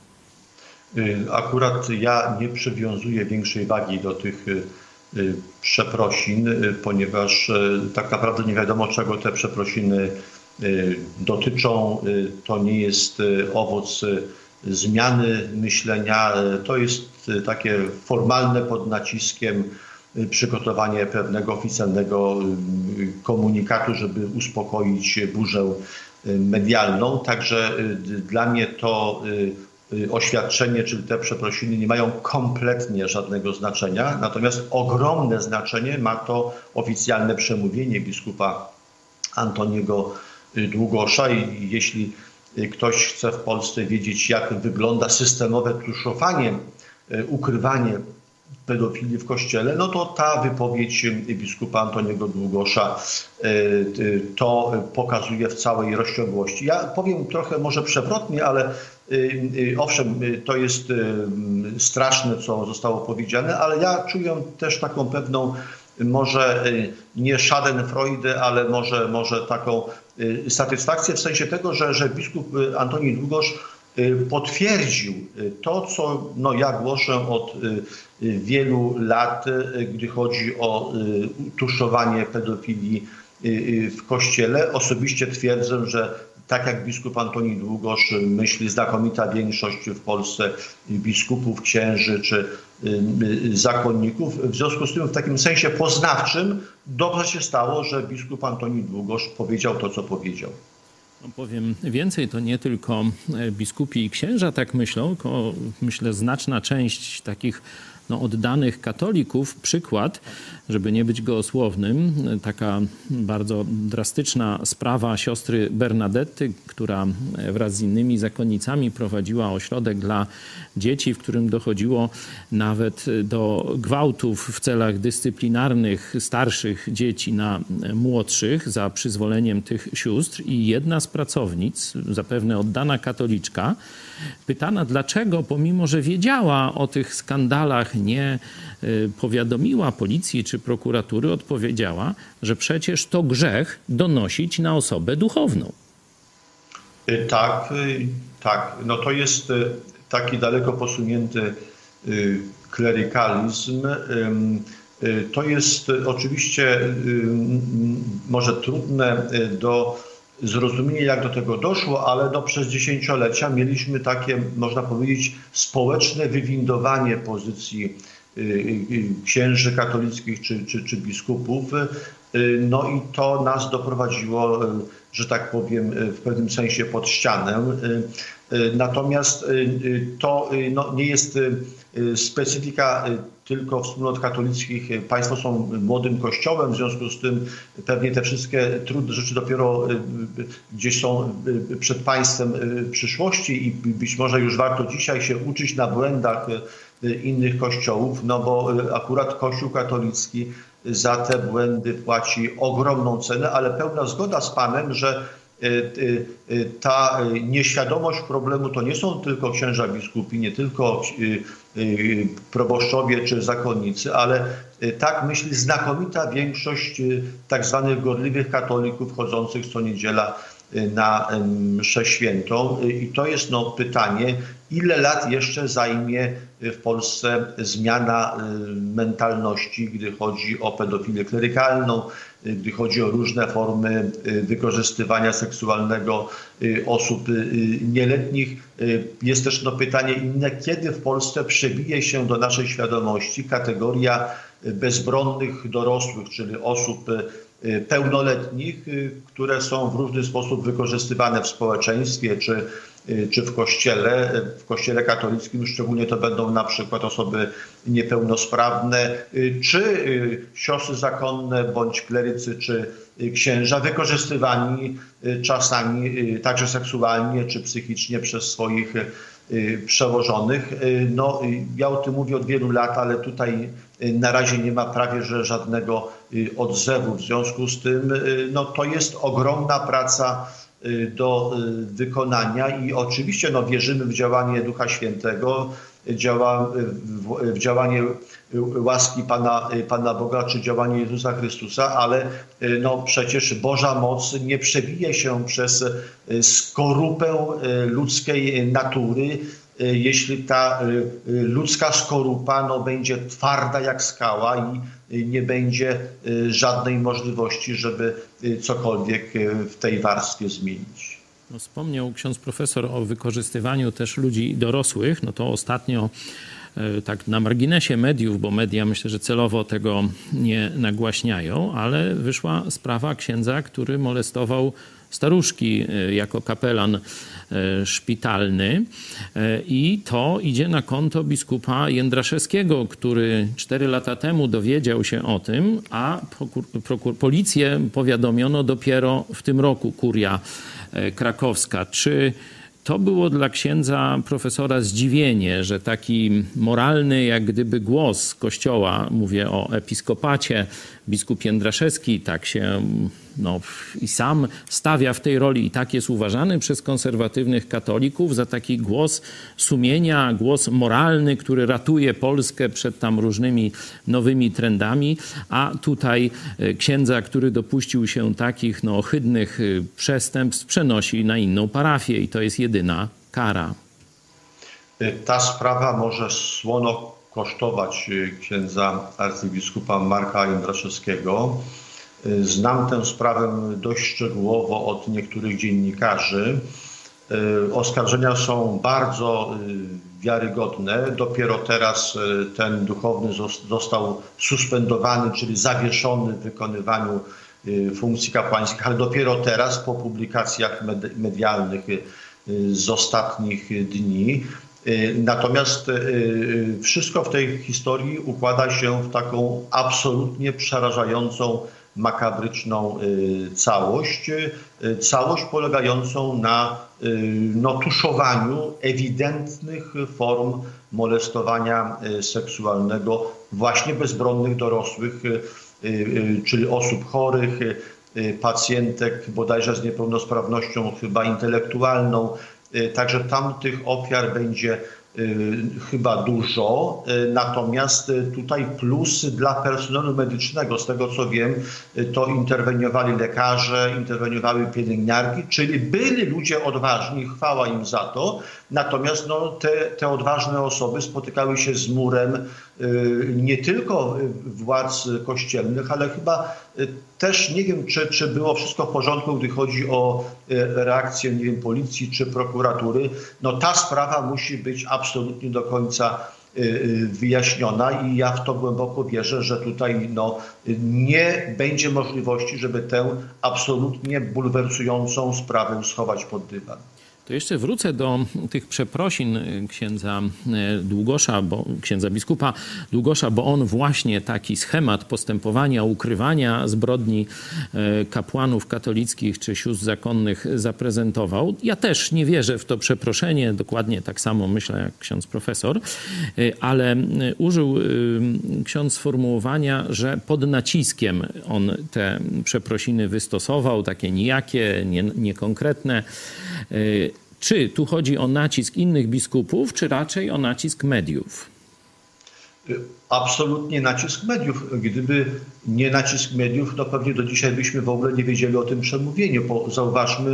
S3: Akurat ja nie przywiązuję większej wagi do tych przeprosin, ponieważ tak naprawdę nie wiadomo, czego te przeprosiny dotyczą. To nie jest owoc zmiany myślenia, to jest takie formalne pod naciskiem przygotowanie pewnego oficjalnego komunikatu, żeby uspokoić burzę medialną. Także dla mnie to oświadczenie, czyli te przeprosiny nie mają kompletnie żadnego znaczenia, natomiast ogromne znaczenie ma to oficjalne przemówienie biskupa Antoniego Długosza i jeśli ktoś chce w Polsce wiedzieć, jak wygląda systemowe tuszowanie, ukrywanie pedofilii w Kościele, no to ta wypowiedź biskupa Antoniego Długosza to pokazuje w całej rozciągłości. Ja powiem trochę może przewrotnie, ale owszem, to jest straszne, co zostało powiedziane, ale ja czuję też taką pewną, może nie schadenfreude, ale może, może taką satysfakcję w sensie tego, że, że biskup Antoni Długosz potwierdził to, co no, ja głoszę od wielu lat, gdy chodzi o tuszowanie pedofilii w Kościele. Osobiście twierdzę, że tak jak biskup Antoni Długosz myśli znakomita większość w Polsce biskupów, księży czy zakonników. W związku z tym w takim sensie poznawczym dobrze się stało, że biskup Antoni Długosz powiedział to, co powiedział.
S2: No powiem więcej, to nie tylko biskupi i księża tak myślą, tylko myślę znaczna część takich no, oddanych katolików. Przykład, żeby nie być gołosłownym, taka bardzo drastyczna sprawa siostry Bernadetty, która wraz z innymi zakonnicami prowadziła ośrodek dla dzieci, w którym dochodziło nawet do gwałtów w celach dyscyplinarnych starszych dzieci na młodszych za przyzwoleniem tych sióstr. I jedna z pracownic, zapewne oddana katoliczka, pytana dlaczego, pomimo że wiedziała o tych skandalach, nie powiadomiła policji czy prokuratury, odpowiedziała, że przecież to grzech donosić na osobę duchowną.
S3: Tak, tak. No to jest taki daleko posunięty klerykalizm. To jest oczywiście może trudne do zrozumienia, jak do tego doszło, ale no przez dziesięciolecia mieliśmy takie, można powiedzieć, społeczne wywindowanie pozycji księży katolickich czy, czy, czy biskupów. No i to nas doprowadziło, że tak powiem, w pewnym sensie pod ścianę. Natomiast to no, nie jest specyfika tylko wspólnot katolickich. Państwo są młodym kościołem, w związku z tym pewnie te wszystkie trudne rzeczy dopiero gdzieś są przed państwem w przyszłości i być może już warto dzisiaj się uczyć na błędach innych kościołów, no bo akurat Kościół katolicki za te błędy płaci ogromną cenę, ale pełna zgoda z panem, że ta nieświadomość problemu to nie są tylko księża biskupi, nie tylko proboszczowie czy zakonnicy, ale tak myśli znakomita większość tak zwanych gorliwych katolików chodzących co niedziela na mszę świętą. I to jest no, pytanie, ile lat jeszcze zajmie w Polsce zmiana mentalności, gdy chodzi o pedofilię klerykalną, gdy chodzi o różne formy wykorzystywania seksualnego osób nieletnich. Jest też no, pytanie inne, kiedy w Polsce przebije się do naszej świadomości kategoria bezbronnych dorosłych, czyli osób pełnoletnich, które są w różny sposób wykorzystywane w społeczeństwie czy, czy w kościele. W kościele katolickim szczególnie to będą na przykład osoby niepełnosprawne, czy siostry zakonne, bądź klerycy, czy księża, wykorzystywani czasami także seksualnie czy psychicznie przez swoich przełożonych. No, ja o tym mówię od wielu lat, ale tutaj na razie nie ma prawie że żadnego odzewu. W związku z tym no, to jest ogromna praca do wykonania i oczywiście no, wierzymy w działanie Ducha Świętego, działa, w, w działanie łaski Pana, Pana Boga czy działanie Jezusa Chrystusa, ale no, przecież Boża moc nie przebije się przez skorupę ludzkiej natury, jeśli ta ludzka skorupa no, będzie twarda jak skała i nie będzie żadnej możliwości, żeby cokolwiek w tej warstwie zmienić.
S2: No, wspomniał ksiądz profesor o wykorzystywaniu też ludzi dorosłych. No to ostatnio tak na marginesie mediów, bo media myślę, że celowo tego nie nagłaśniają, ale wyszła sprawa księdza, który molestował staruszki jako kapelan szpitalny i to idzie na konto biskupa Jędraszewskiego, który cztery lata temu dowiedział się o tym, a policję powiadomiono dopiero w tym roku, kuria krakowska. Czy to było dla księdza profesora zdziwienie, że taki moralny jak gdyby głos Kościoła, mówię o episkopacie, biskup Jędraszewski tak się no, i sam stawia w tej roli i tak jest uważany przez konserwatywnych katolików za taki głos sumienia, głos moralny, który ratuje Polskę przed tam różnymi nowymi trendami, a tutaj księdza, który dopuścił się takich no, ohydnych przestępstw, przenosi na inną parafię i to jest jedyna kara.
S3: Ta sprawa może słono kosztować księdza arcybiskupa Marka Jędraszewskiego. Znam tę sprawę dość szczegółowo od niektórych dziennikarzy. Oskarżenia są bardzo wiarygodne. Dopiero teraz ten duchowny został suspendowany, czyli zawieszony w wykonywaniu funkcji kapłańskich, ale dopiero teraz po publikacjach medialnych z ostatnich dni. Natomiast wszystko w tej historii układa się w taką absolutnie przerażającą, makabryczną całość. Całość polegającą na no, tuszowaniu ewidentnych form molestowania seksualnego właśnie bezbronnych dorosłych, czyli osób chorych, pacjentek bodajże z niepełnosprawnością chyba intelektualną. Także tam tych ofiar będzie chyba dużo, natomiast tutaj plusy dla personelu medycznego, z tego co wiem, to interweniowali lekarze, interweniowały pielęgniarki, czyli byli ludzie odważni, chwała im za to, natomiast no, te, te odważne osoby spotykały się z murem nie tylko władz kościelnych, ale chyba też nie wiem, czy, czy było wszystko w porządku, gdy chodzi o reakcję, nie wiem, policji czy prokuratury. No ta sprawa musi być absolutnie do końca wyjaśniona i ja w to głęboko wierzę, że tutaj no, nie będzie możliwości, żeby tę absolutnie bulwersującą sprawę schować pod dywan.
S2: To jeszcze wrócę do tych przeprosin księdza Długosza, bo, księdza biskupa Długosza, bo on właśnie taki schemat postępowania, ukrywania zbrodni kapłanów katolickich czy sióstr zakonnych zaprezentował. Ja też nie wierzę w to przeproszenie, dokładnie tak samo myślę jak ksiądz profesor, ale użył ksiądz sformułowania, że pod naciskiem on te przeprosiny wystosował, takie nijakie, nie, niekonkretne. Czy tu chodzi o nacisk innych biskupów, czy raczej o nacisk mediów?
S3: Absolutnie nacisk mediów. Gdyby nie nacisk mediów, to pewnie do dzisiaj byśmy w ogóle nie wiedzieli o tym przemówieniu. Bo zauważmy,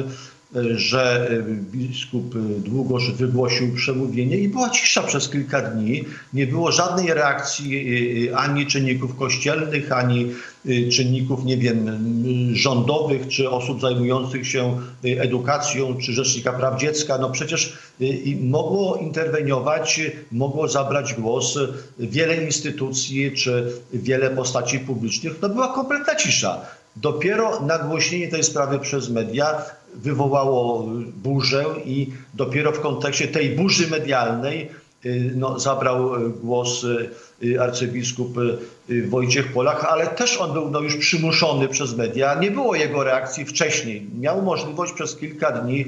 S3: że biskup Długosz wygłosił przemówienie i była cisza przez kilka dni. Nie było żadnej reakcji ani czynników kościelnych, ani czynników, nie wiem, rządowych, czy osób zajmujących się edukacją, czy Rzecznika Praw Dziecka. No przecież mogło interweniować, mogło zabrać głos wiele instytucji, czy wiele postaci publicznych. No była kompletna cisza. Dopiero nagłośnienie tej sprawy przez media wywołało burzę i dopiero w kontekście tej burzy medialnej no, zabrał głos arcybiskup Wojciech Polak, ale też on był no, już przymuszony przez media. Nie było jego reakcji wcześniej. Miał możliwość przez kilka dni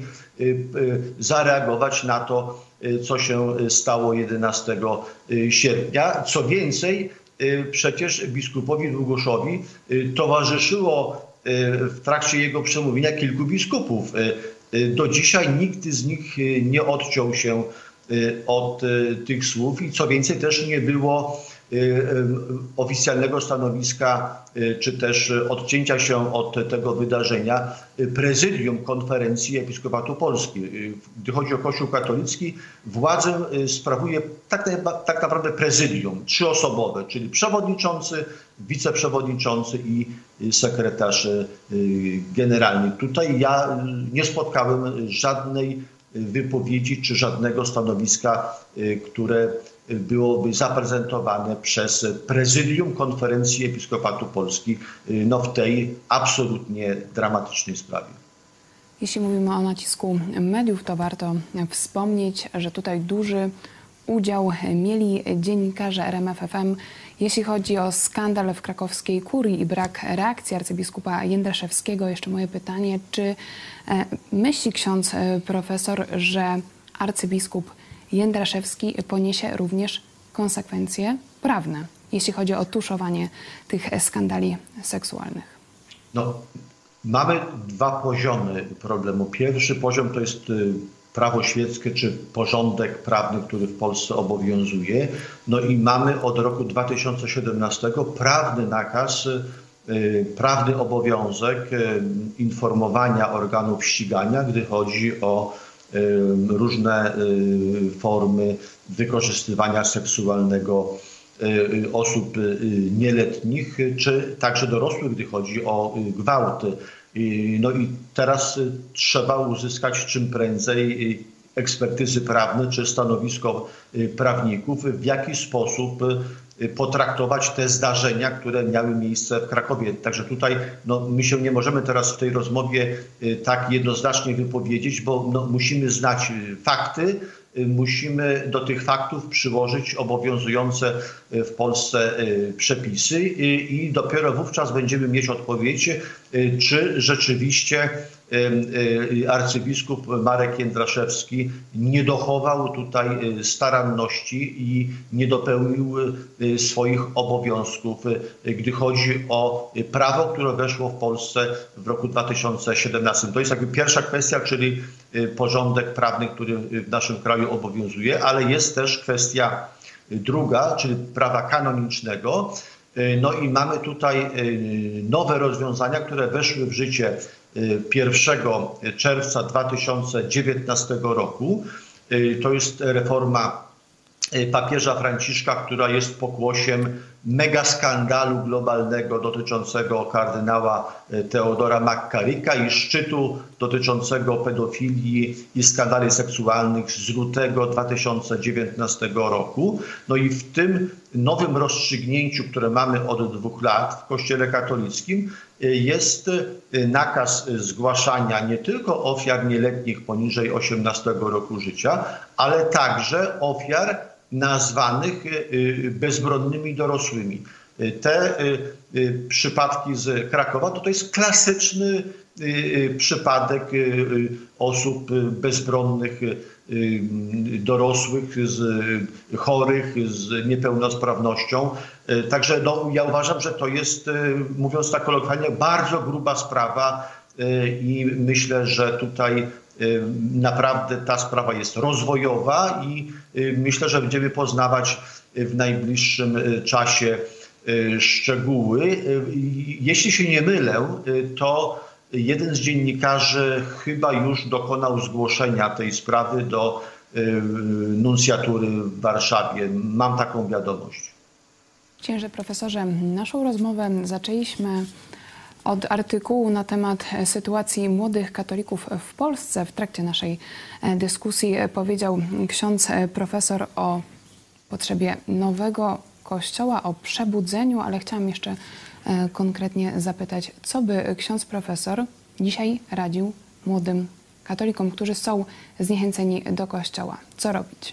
S3: zareagować na to, co się stało jedenastego sierpnia. Co więcej, przecież biskupowi Długoszowi towarzyszyło w trakcie jego przemówienia kilku biskupów. Do dzisiaj nikt z nich nie odciął się od tych słów i co więcej też nie było oficjalnego stanowiska czy też odcięcia się od tego wydarzenia prezydium Konferencji Episkopatu Polski. Gdy chodzi o Kościół katolicki, władzę sprawuje tak, tak naprawdę prezydium trzyosobowe, czyli przewodniczący, wiceprzewodniczący i sekretarz generalny. Tutaj ja nie spotkałem żadnej wypowiedzi czy żadnego stanowiska, które byłoby zaprezentowane przez prezydium Konferencji Episkopatu Polski no w tej absolutnie dramatycznej sprawie.
S1: Jeśli mówimy o nacisku mediów, to warto wspomnieć, że tutaj duży udział mieli dziennikarze R M F F M, jeśli chodzi o skandal w krakowskiej kurii i brak reakcji arcybiskupa Jędraszewskiego. Jeszcze moje pytanie, czy myśli ksiądz profesor, że arcybiskup Jędraszewski poniesie również konsekwencje prawne, jeśli chodzi o tuszowanie tych skandali seksualnych?
S3: No, mamy dwa poziomy problemu. Pierwszy poziom to jest prawo świeckie czy porządek prawny, który w Polsce obowiązuje. No i mamy od roku dwa tysiące siedemnastego prawny nakaz, prawny obowiązek informowania organów ścigania, gdy chodzi o różne formy wykorzystywania seksualnego osób nieletnich, czy także dorosłych, gdy chodzi o gwałt. No i teraz trzeba uzyskać czym prędzej ekspertyzy prawne czy stanowisko prawników, w jaki sposób potraktować te zdarzenia, które miały miejsce w Krakowie. Także tutaj no, my się nie możemy teraz w tej rozmowie tak jednoznacznie wypowiedzieć, bo no, musimy znać fakty, musimy do tych faktów przyłożyć obowiązujące w Polsce przepisy i dopiero wówczas będziemy mieć odpowiedź, czy rzeczywiście arcybiskup Marek Jędraszewski nie dochował tutaj staranności i nie dopełnił swoich obowiązków, gdy chodzi o prawo, które weszło w Polsce w roku dwa tysiące siedemnastym. To jest jakby pierwsza kwestia, czyli porządek prawny, który w naszym kraju obowiązuje, ale jest też kwestia druga, czyli prawa kanonicznego. No i mamy tutaj nowe rozwiązania, które weszły w życie pierwszego czerwca dwa tysiące dziewiętnastego roku. To jest reforma papieża Franciszka, która jest pokłosiem mega skandalu globalnego dotyczącego kardynała Teodora McCarricka i szczytu dotyczącego pedofilii i skandali seksualnych z lutego dwa tysiące dziewiętnastego roku. No i w tym nowym rozstrzygnięciu, które mamy od dwóch lat w Kościele katolickim, jest nakaz zgłaszania nie tylko ofiar nieletnich poniżej osiemnastego roku życia, ale także ofiar nazwanych bezbronnymi dorosłymi. Te przypadki z Krakowa to, to jest klasyczny przypadek osób bezbronnych, dorosłych, z, chorych, z niepełnosprawnością. Także no, ja uważam, że to jest, mówiąc tak kolokwialnie, bardzo gruba sprawa i myślę, że tutaj naprawdę ta sprawa jest rozwojowa i myślę, że będziemy poznawać w najbliższym czasie szczegóły. Jeśli się nie mylę, to jeden z dziennikarzy chyba już dokonał zgłoszenia tej sprawy do nuncjatury w Warszawie. Mam taką wiadomość.
S1: Księże profesorze, naszą rozmowę zaczęliśmy od artykułu na temat sytuacji młodych katolików w Polsce. W trakcie naszej dyskusji powiedział ksiądz profesor o potrzebie nowego kościoła, o przebudzeniu, ale chciałam jeszcze konkretnie zapytać, co by ksiądz profesor dzisiaj radził młodym katolikom, którzy są zniechęceni do kościoła? Co robić?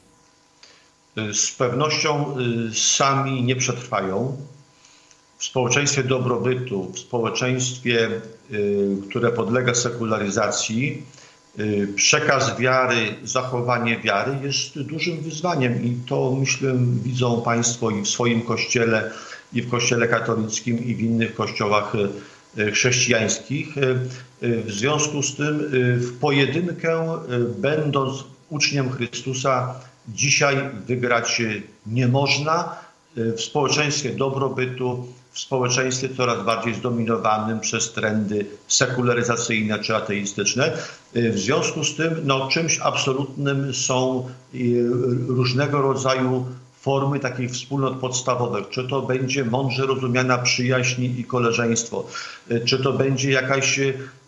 S3: Z pewnością sami nie przetrwają. W społeczeństwie dobrobytu, w społeczeństwie, które podlega sekularyzacji, przekaz wiary, zachowanie wiary jest dużym wyzwaniem i to, myślę, widzą Państwo i w swoim kościele, i w kościele katolickim, i w innych kościołach chrześcijańskich. W związku z tym w pojedynkę, będąc uczniem Chrystusa, dzisiaj wygrać nie można. W społeczeństwie dobrobytu, w społeczeństwie coraz bardziej zdominowanym przez trendy sekularyzacyjne czy ateistyczne. W związku z tym no, czymś absolutnym są różnego rodzaju formy takich wspólnot podstawowych. Czy to będzie mądrze rozumiana przyjaźń i koleżeństwo, czy to będzie jakaś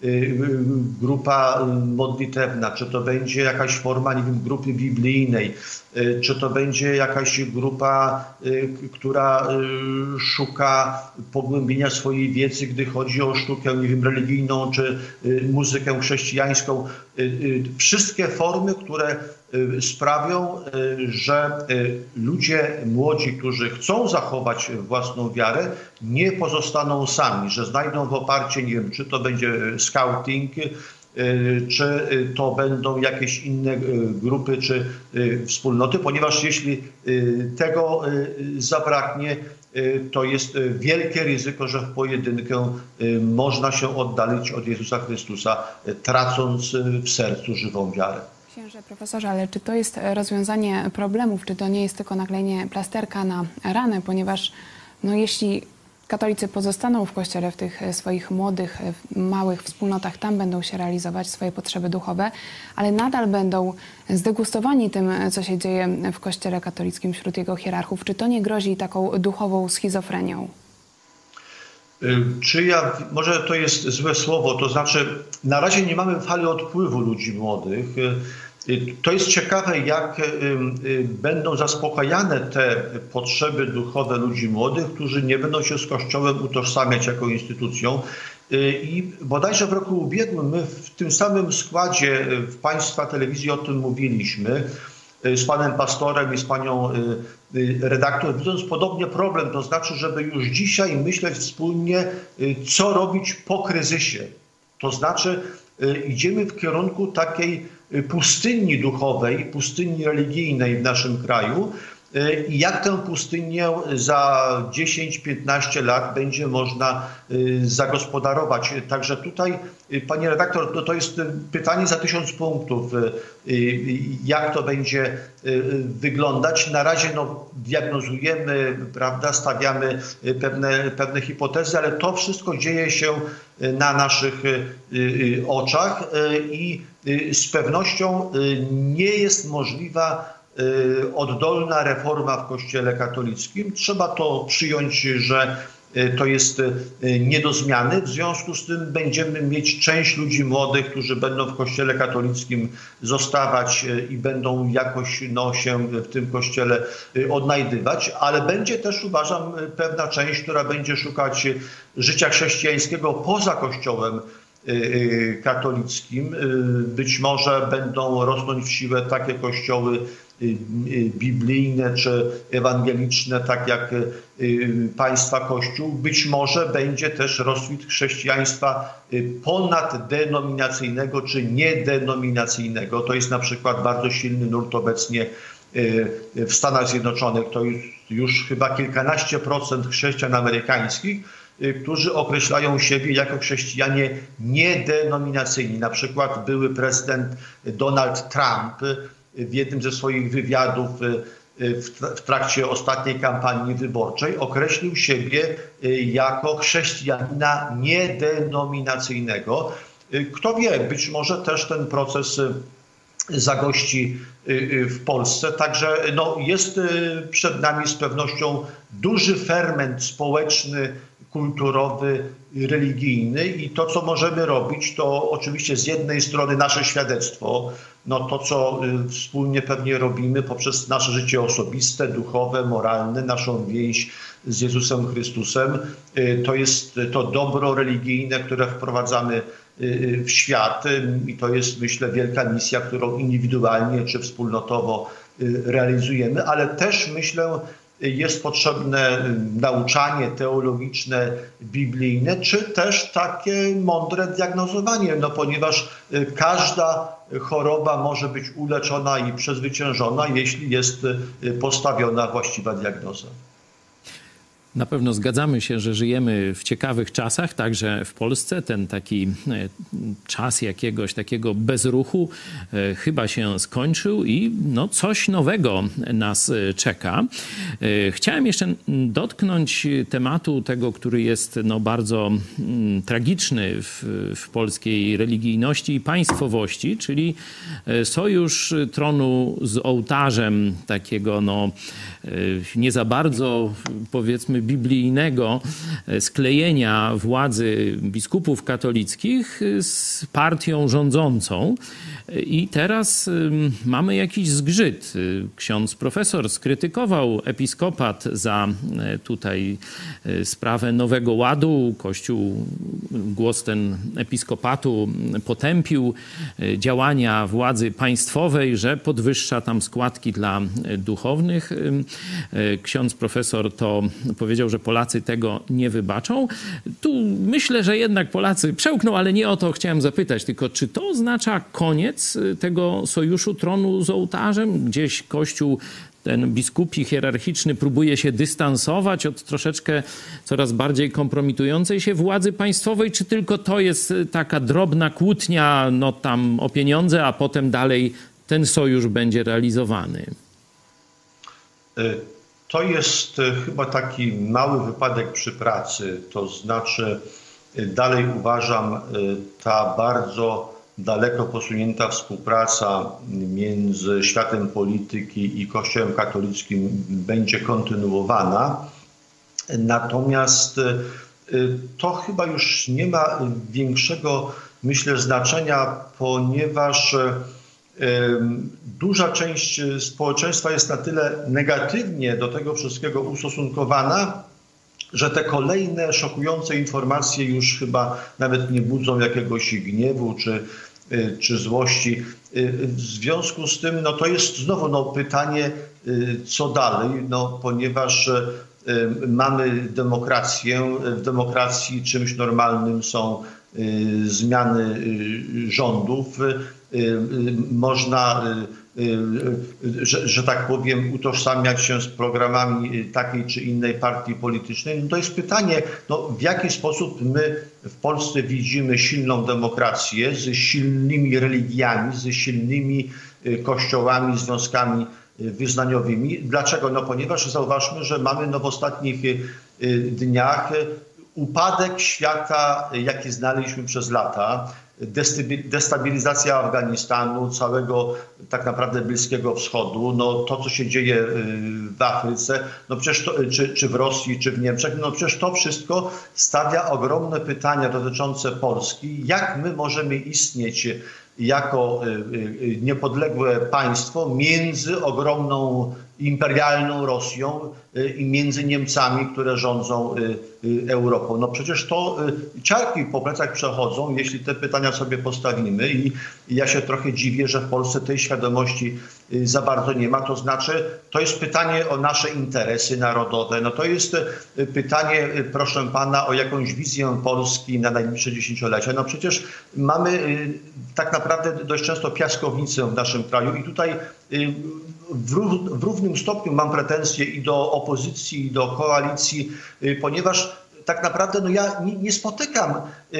S3: grupa modlitewna, czy to będzie jakaś forma, nie wiem, grupy biblijnej, czy to będzie jakaś grupa, która szuka pogłębienia swojej wiedzy, gdy chodzi o sztukę, nie wiem, religijną, czy muzykę chrześcijańską. Wszystkie formy, które sprawią, że ludzie młodzi, którzy chcą zachować własną wiarę, nie pozostaną sami, że znajdą w oparciu, nie wiem, czy to będzie scouting, czy to będą jakieś inne grupy czy wspólnoty, ponieważ jeśli tego zabraknie, to jest wielkie ryzyko, że w pojedynkę można się oddalić od Jezusa Chrystusa, tracąc w sercu żywą wiarę.
S1: Księże profesorze, ale czy to jest rozwiązanie problemów, czy to nie jest tylko naklejenie plasterka na ranę, ponieważ no, jeśli katolicy pozostaną w kościele, w tych swoich młodych, małych wspólnotach, tam będą się realizować swoje potrzeby duchowe, ale nadal będą zdegustowani tym, co się dzieje w kościele katolickim wśród jego hierarchów. Czy to nie grozi taką duchową schizofrenią?
S3: Czy ja, może to jest złe słowo, to znaczy na razie nie mamy fali odpływu ludzi młodych. To jest ciekawe, jak będą zaspokajane te potrzeby duchowe ludzi młodych, którzy nie będą się z Kościołem utożsamiać jako instytucją. I bodajże w roku ubiegłym my w tym samym składzie w Państwa telewizji o tym mówiliśmy z panem pastorem i z panią redaktor, widząc podobnie problem, to znaczy, żeby już dzisiaj myśleć wspólnie, co robić po kryzysie. To znaczy idziemy w kierunku takiej pustyni duchowej, pustyni religijnej w naszym kraju i jak tę pustynię za dziesięć piętnaście lat będzie można zagospodarować. Także tutaj, pani redaktor, no to jest pytanie za tysiąc punktów. Jak to będzie wyglądać? Na razie no, diagnozujemy, prawda, stawiamy pewne, pewne hipotezy, ale to wszystko dzieje się na naszych oczach i z pewnością nie jest możliwa oddolna reforma w Kościele katolickim. Trzeba to przyjąć, że to jest nie do zmiany. W związku z tym będziemy mieć część ludzi młodych, którzy będą w Kościele katolickim zostawać i będą jakoś no, się w tym Kościele odnajdywać, ale będzie też, uważam, pewna część, która będzie szukać życia chrześcijańskiego poza Kościołem katolickim. Być może będą rosnąć w siłę takie kościoły biblijne czy ewangeliczne, tak jak państwa Kościół. Być może będzie też rozkwit chrześcijaństwa ponaddenominacyjnego czy niedenominacyjnego. To jest na przykład bardzo silny nurt obecnie w Stanach Zjednoczonych. To już, już chyba kilkanaście procent chrześcijan amerykańskich, którzy określają siebie jako chrześcijanie niedenominacyjni. Na przykład były prezydent Donald Trump w jednym ze swoich wywiadów w trakcie ostatniej kampanii wyborczej określił siebie jako chrześcijanina niedenominacyjnego. Kto wie, być może też ten proces zagości w Polsce. Także no, jest przed nami z pewnością duży ferment społeczny, kulturowy, religijny i to, co możemy robić, to oczywiście z jednej strony nasze świadectwo, no to, co wspólnie pewnie robimy poprzez nasze życie osobiste, duchowe, moralne, naszą więź z Jezusem Chrystusem, to jest to dobro religijne, które wprowadzamy w świat i to jest, myślę, wielka misja, którą indywidualnie czy wspólnotowo realizujemy, ale też, myślę, jest potrzebne nauczanie teologiczne, biblijne, czy też takie mądre diagnozowanie, no ponieważ każda choroba może być uleczona i przezwyciężona, jeśli jest postawiona właściwa diagnoza.
S2: Na pewno zgadzamy się, że żyjemy w ciekawych czasach, także w Polsce. Ten taki czas jakiegoś takiego bezruchu chyba się skończył i no coś nowego nas czeka. Chciałem jeszcze dotknąć tematu tego, który jest no bardzo tragiczny w, w polskiej religijności i państwowości, czyli sojusz tronu z ołtarzem takiego no nie za bardzo, powiedzmy, biblijnego sklejenia władzy biskupów katolickich z partią rządzącą. I teraz mamy jakiś zgrzyt. Ksiądz profesor skrytykował episkopat za tutaj sprawę Nowego Ładu. Kościół głos ten episkopatu potępił działania władzy państwowej, że podwyższa tam składki dla duchownych. Ksiądz profesor to powiedział, że Polacy tego nie wybaczą. Tu myślę, że jednak Polacy przełkną, ale nie o to chciałem zapytać, tylko czy to oznacza koniec tego sojuszu tronu z ołtarzem? Gdzieś Kościół ten biskupi hierarchiczny próbuje się dystansować od troszeczkę coraz bardziej kompromitującej się władzy państwowej, czy tylko to jest taka drobna kłótnia, no tam o pieniądze, a potem dalej ten sojusz będzie realizowany?
S3: to jest chyba taki mały wypadek przy pracy. To znaczy, dalej uważam, ta bardzo daleko posunięta współpraca między światem polityki i Kościołem katolickim będzie kontynuowana. Natomiast to chyba już nie ma większego, myślę, znaczenia, ponieważ duża część społeczeństwa jest na tyle negatywnie do tego wszystkiego ustosunkowana, że te kolejne szokujące informacje już chyba nawet nie budzą jakiegoś gniewu czy, czy złości. W związku z tym no to jest znowu no, pytanie, co dalej, no, ponieważ mamy demokrację. W demokracji czymś normalnym są zmiany rządów. Można, że, że tak powiem, utożsamiać się z programami takiej czy innej partii politycznej. No to jest pytanie, no w jaki sposób my w Polsce widzimy silną demokrację z silnymi religiami, z silnymi kościołami, związkami wyznaniowymi. Dlaczego? No ponieważ zauważmy, że mamy no w ostatnich dniach upadek świata, jaki znaliśmy przez lata, destabilizacja Afganistanu, całego tak naprawdę Bliskiego Wschodu, no to, co się dzieje w Afryce, no przecież to, czy, czy w Rosji, czy w Niemczech, no przecież to wszystko stawia ogromne pytania dotyczące Polski. Jak my możemy istnieć jako niepodległe państwo między ogromną imperialną Rosją i między Niemcami, które rządzą Europą. No przecież to ciarki po plecach przechodzą, jeśli te pytania sobie postawimy i ja się trochę dziwię, że w Polsce tej świadomości za bardzo nie ma. To znaczy, to jest pytanie o nasze interesy narodowe. No to jest pytanie, proszę pana, o jakąś wizję Polski na najbliższe dziesięciolecie. No przecież mamy tak naprawdę dość często piaskownicę w naszym kraju i tutaj w, rów, w równym stopniu mam pretensje i do opozycji, i do koalicji, ponieważ tak naprawdę no ja nie, nie spotykam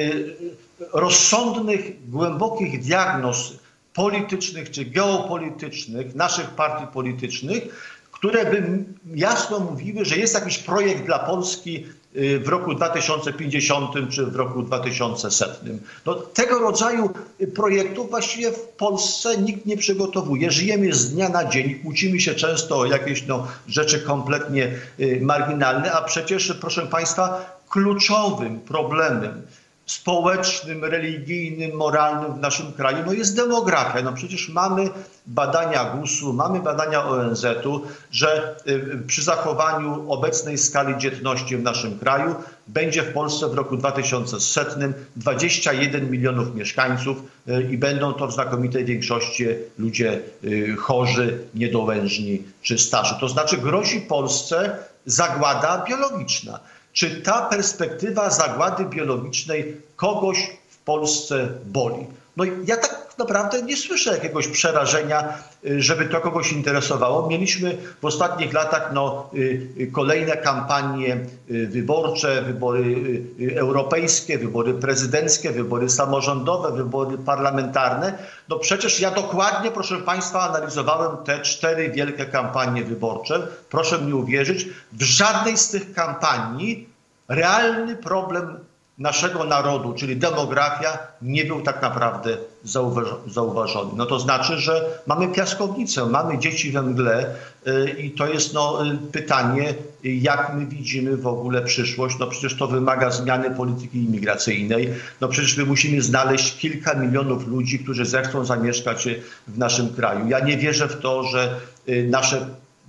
S3: rozsądnych, głębokich diagnoz politycznych czy geopolitycznych naszych partii politycznych, które by jasno mówiły, że jest jakiś projekt dla Polski w roku dwa tysiące pięćdziesiątym czy w roku dwa tysiące setnym. No, tego rodzaju projektów właściwie w Polsce nikt nie przygotowuje. Żyjemy z dnia na dzień, kłócimy się często o jakieś no, rzeczy kompletnie marginalne, a przecież, proszę państwa, kluczowym problemem społecznym, religijnym, moralnym w naszym kraju no jest demografia. No przecież mamy badania gusu, mamy badania O N Z u, że przy zachowaniu obecnej skali dzietności w naszym kraju będzie w Polsce w roku dwa tysiące setnym dwadzieścia jeden milionów mieszkańców i będą to w znakomitej większości ludzie chorzy, niedołężni czy starzy. To znaczy grozi Polsce zagłada biologiczna. Czy ta perspektywa zagłady biologicznej kogoś w Polsce boli? No ja tak naprawdę nie słyszę jakiegoś przerażenia, żeby to kogoś interesowało. Mieliśmy w ostatnich latach no, kolejne kampanie wyborcze, wybory europejskie, wybory prezydenckie, wybory samorządowe, wybory parlamentarne. No przecież ja dokładnie, proszę państwa, analizowałem te cztery wielkie kampanie wyborcze. Proszę mi uwierzyć, w żadnej z tych kampanii realny problem naszego narodu, czyli demografia, nie był tak naprawdę zauważony. No to znaczy, że mamy piaskownicę, mamy dzieci we mgle i to jest no, pytanie, jak my widzimy w ogóle przyszłość. No przecież to wymaga zmiany polityki imigracyjnej. No przecież my musimy znaleźć kilka milionów ludzi, którzy zechcą zamieszkać w naszym kraju. Ja nie wierzę w to, że nasze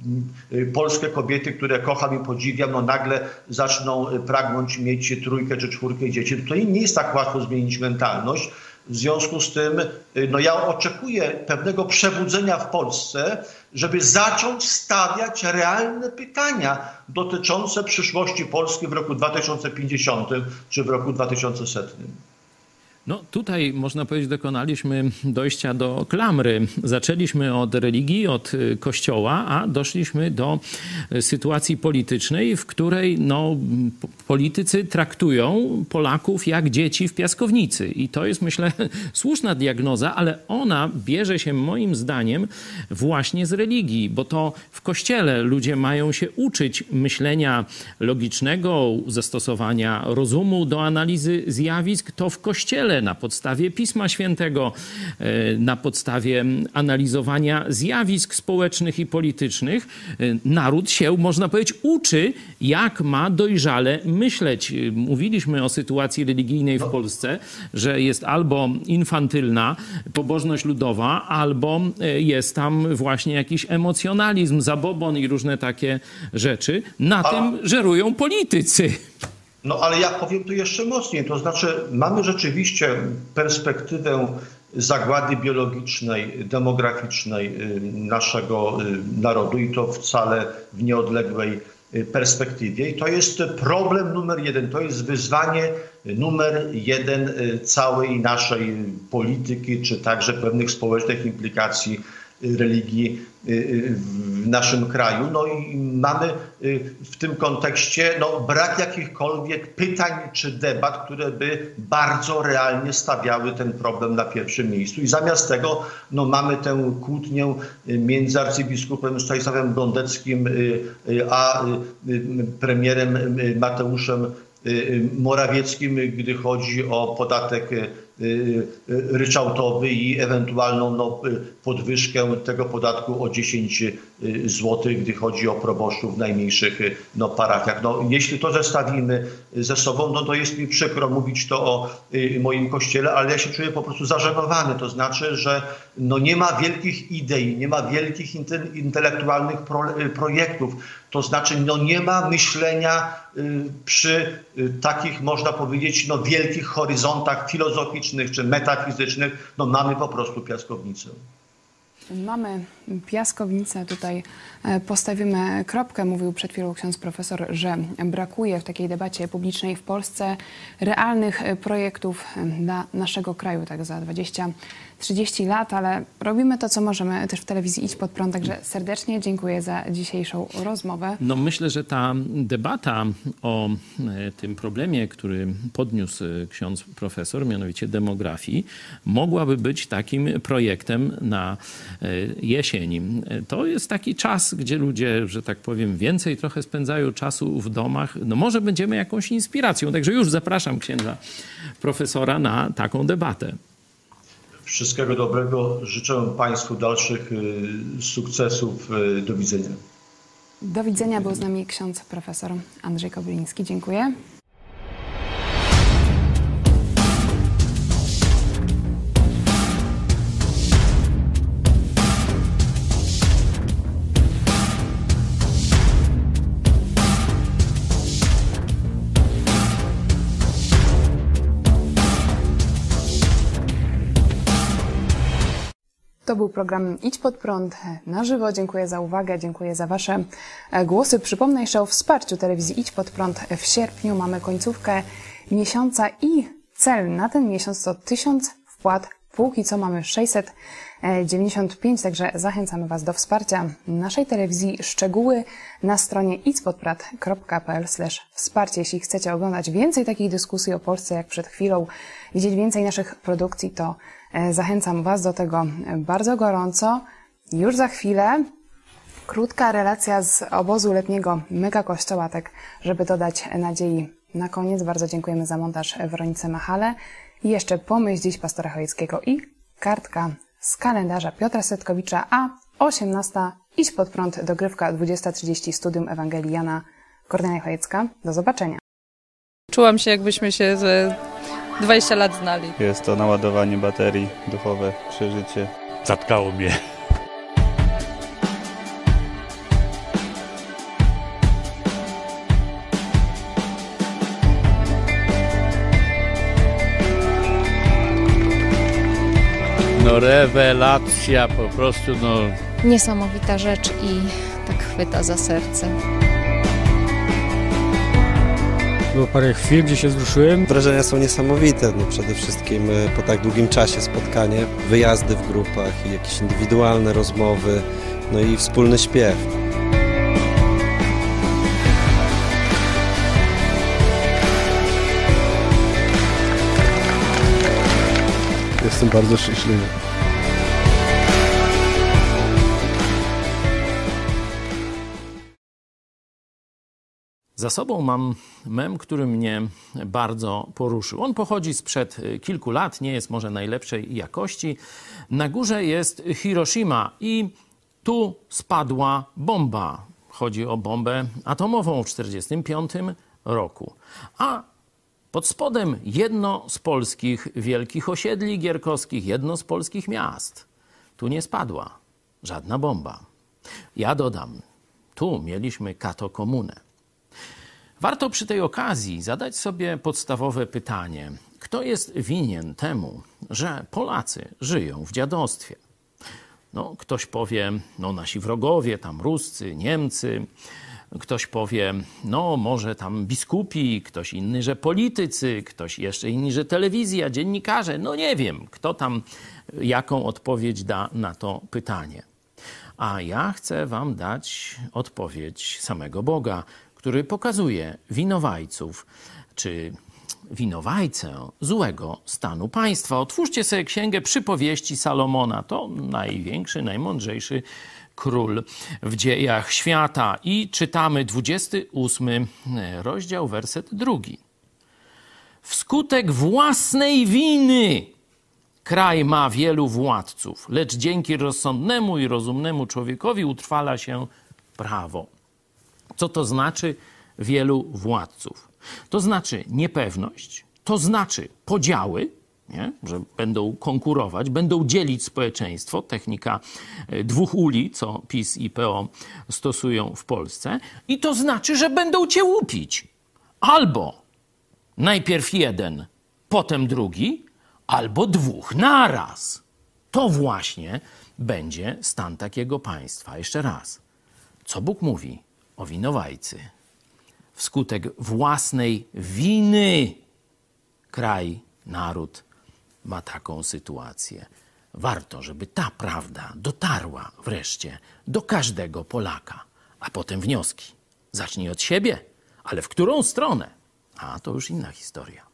S3: polskie kobiety, które kocham i podziwiam, no nagle zaczną pragnąć mieć trójkę czy czwórkę dzieci. To nie jest tak łatwo zmienić mentalność. W związku z tym no ja oczekuję pewnego przebudzenia w Polsce, żeby zacząć stawiać realne pytania dotyczące przyszłości Polski w roku dwa tysiące pięćdziesiątym czy w roku dwa tysiące setnym.
S2: No tutaj można powiedzieć dokonaliśmy dojścia do klamry. Zaczęliśmy od religii, od kościoła, a doszliśmy do sytuacji politycznej, w której no, politycy traktują Polaków jak dzieci w piaskownicy. I to jest, myślę, słuszna diagnoza, ale ona bierze się moim zdaniem właśnie z religii, bo to w kościele ludzie mają się uczyć myślenia logicznego, zastosowania rozumu do analizy zjawisk. To w kościele na podstawie Pisma Świętego, na podstawie analizowania zjawisk społecznych i politycznych naród się, można powiedzieć, uczy, jak ma dojrzale myśleć. Mówiliśmy o sytuacji religijnej w Polsce, że jest albo infantylna pobożność ludowa, albo jest tam właśnie jakiś emocjonalizm, zabobon i różne takie rzeczy. Na
S3: A...
S2: tym żerują politycy.
S3: No ale ja powiem tu jeszcze mocniej, to znaczy mamy rzeczywiście perspektywę zagłady biologicznej, demograficznej naszego narodu i to wcale w nieodległej perspektywie. I to jest problem numer jeden, to jest wyzwanie numer jeden całej naszej polityki, czy także pewnych społecznych implikacji religii w naszym kraju. No i mamy w tym kontekście no, brak jakichkolwiek pytań czy debat, które by bardzo realnie stawiały ten problem na pierwszym miejscu. I zamiast tego no, mamy tę kłótnię między arcybiskupem Stanisławem Gądeckim a premierem Mateuszem Morawieckim, gdy chodzi o podatek ryczałtowy i ewentualną no, podwyżkę tego podatku o dziesięć złotych, gdy chodzi o proboszczów w najmniejszych no, parafiach. No, jeśli to zestawimy ze sobą, no to jest mi przykro mówić to o moim kościele, ale ja się czuję po prostu zażenowany. To znaczy, że no, nie ma wielkich idei, nie ma wielkich intelektualnych pro, projektów. To znaczy no, nie ma myślenia przy takich, można powiedzieć, no, wielkich horyzontach filozoficznych czy metafizycznych. No, mamy po prostu piaskownicę.
S1: Mamy piaskownicę, tutaj postawimy kropkę. Mówił przed chwilą ksiądz profesor, że brakuje w takiej debacie publicznej w Polsce realnych projektów dla naszego kraju, tak za dwadzieścia trzydzieści lat, ale robimy to, co możemy też w telewizji Idź Pod Prąd, także serdecznie dziękuję za dzisiejszą rozmowę.
S2: No myślę, że ta debata o tym problemie, który podniósł ksiądz profesor, mianowicie demografii, mogłaby być takim projektem na jesień. To jest taki czas, gdzie ludzie, że tak powiem, więcej trochę spędzają czasu w domach. No może będziemy jakąś inspiracją. Także już zapraszam księdza profesora na taką debatę.
S3: Wszystkiego dobrego. Życzę Państwu dalszych sukcesów. Do widzenia.
S1: Do widzenia. Był z nami ksiądz profesor Andrzej Kobyliński. Dziękuję. To był program Idź Pod Prąd na żywo. Dziękuję za uwagę, dziękuję za Wasze głosy. Przypomnę jeszcze o wsparciu telewizji Idź Pod Prąd. W sierpniu mamy końcówkę miesiąca i cel na ten miesiąc to tysiąc wpłat. Póki co mamy sześćset dziewięćdziesiąt pięć, także zachęcamy Was do wsparcia naszej telewizji. Szczegóły na stronie idźpodprad kropka p l slash wsparcie. Jeśli chcecie oglądać więcej takich dyskusji o Polsce jak przed chwilą, widzieć więcej naszych produkcji, to zachęcam Was do tego bardzo gorąco. Już za chwilę krótka relacja z obozu letniego Mega Kościoła, tak żeby dodać nadziei na koniec. Bardzo dziękujemy za montaż Weronice Machale. I jeszcze pomyśl dziś pastora Chojeckiego i kartka z kalendarza Piotra Setkowicza, a osiemnasta Idź Pod Prąd, dogrywka dwudziesta trzydzieści Studium Ewangelii Jana Kornelia Chojecka. Do zobaczenia.
S4: Czułam się, jakbyśmy się ze dwadzieścia lat znali.
S5: Jest to naładowanie baterii, duchowe przeżycie.
S6: Zatkało mnie. No rewelacja, po prostu no...
S7: Niesamowita rzecz i tak chwyta za serce.
S8: Było parę chwil, gdzie się wzruszyłem.
S9: Wrażenia są niesamowite. No przede wszystkim po tak długim czasie spotkanie, wyjazdy w grupach i jakieś indywidualne rozmowy, no i wspólny śpiew.
S10: Jestem bardzo szczęśliwy.
S2: Za sobą mam mem, który mnie bardzo poruszył. On pochodzi sprzed kilku lat, nie jest może najlepszej jakości. Na górze jest Hiroshima i tu spadła bomba. Chodzi o bombę atomową w tysiąc dziewięćset czterdziestym piątym roku. A pod spodem jedno z polskich wielkich osiedli gierkowskich, jedno z polskich miast. Tu nie spadła żadna bomba. Ja dodam, tu mieliśmy katokomunę. Warto przy tej okazji zadać sobie podstawowe pytanie. Kto jest winien temu, że Polacy żyją w dziadostwie? No, ktoś powie, no nasi wrogowie, tam Ruscy, Niemcy. Ktoś powie, no może tam biskupi, ktoś inny, że politycy, ktoś jeszcze inny, że telewizja, dziennikarze. No nie wiem, kto tam jaką odpowiedź da na to pytanie. A ja chcę wam dać odpowiedź samego Boga, który pokazuje winowajców, czy winowajcę złego stanu państwa. Otwórzcie sobie księgę Przypowieści Salomona. To największy, najmądrzejszy król w dziejach świata. I czytamy dwudziesty ósmy rozdział, werset drugi. Wskutek własnej winy kraj ma wielu władców, lecz dzięki rozsądnemu i rozumnemu człowiekowi utrwala się prawo. Co to znaczy wielu władców? To znaczy niepewność, to znaczy podziały, nie? Że będą konkurować, będą dzielić społeczeństwo, technika dwóch uli, co PiS i P O stosują w Polsce. I to znaczy, że będą cię łupić. Albo najpierw jeden, potem drugi, albo dwóch naraz. To właśnie będzie stan takiego państwa. Jeszcze raz, co Bóg mówi o winowajcy? Wskutek własnej winy kraj, naród ma taką sytuację. Warto, żeby ta prawda dotarła wreszcie do każdego Polaka. A potem wnioski. Zacznij od siebie, ale w którą stronę? A to już inna historia.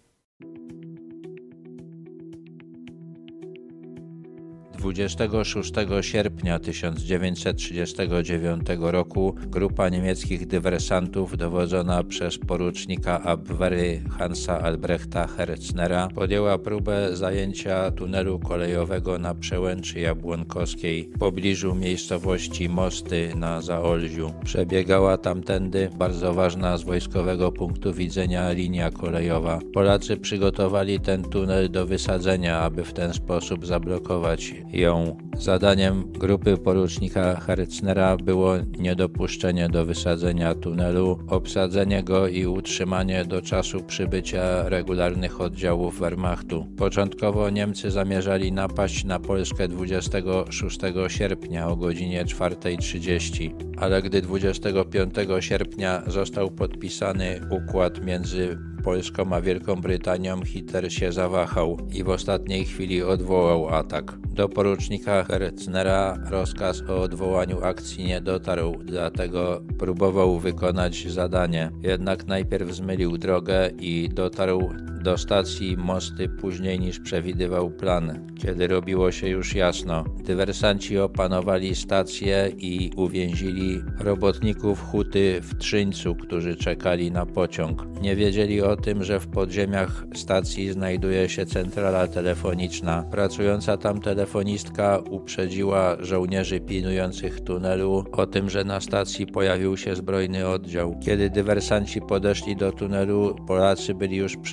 S11: dwudziestego szóstego sierpnia tysiąc dziewięćset trzydziestego dziewiątego roku grupa niemieckich dywersantów dowodzona przez porucznika Abwehry Hansa Albrechta Herznera podjęła próbę zajęcia tunelu kolejowego na przełęczy Jabłonkowskiej w pobliżu miejscowości Mosty na Zaolziu. Przebiegała tamtędy bardzo ważna z wojskowego punktu widzenia linia kolejowa. Polacy przygotowali ten tunel do wysadzenia, aby w ten sposób zablokować ją. Zadaniem grupy porucznika Herznera było niedopuszczenie do wysadzenia tunelu, obsadzenie go i utrzymanie do czasu przybycia regularnych oddziałów Wehrmachtu. Początkowo Niemcy zamierzali napaść na Polskę dwudziestego szóstego sierpnia o godzinie czwartej trzydzieści, ale gdy dwudziestego piątego sierpnia został podpisany układ między Polską a Wielką Brytanią, Hitler się zawahał i w ostatniej chwili odwołał atak. Do porucznika Herznera rozkaz o odwołaniu akcji nie dotarł, dlatego próbował wykonać zadanie. Jednak najpierw zmylił drogę i dotarł do stacji Mosty później niż przewidywał plan, kiedy robiło się już jasno. Dywersanci opanowali stację i uwięzili robotników huty w Trzyńcu, którzy czekali na pociąg. Nie wiedzieli o tym, że w podziemiach stacji znajduje się centrala telefoniczna. Pracująca tam telefonistka uprzedziła żołnierzy pilnujących tunelu o tym, że na stacji pojawił się zbrojny oddział. Kiedy dywersanci podeszli do tunelu, Polacy byli już przygotowani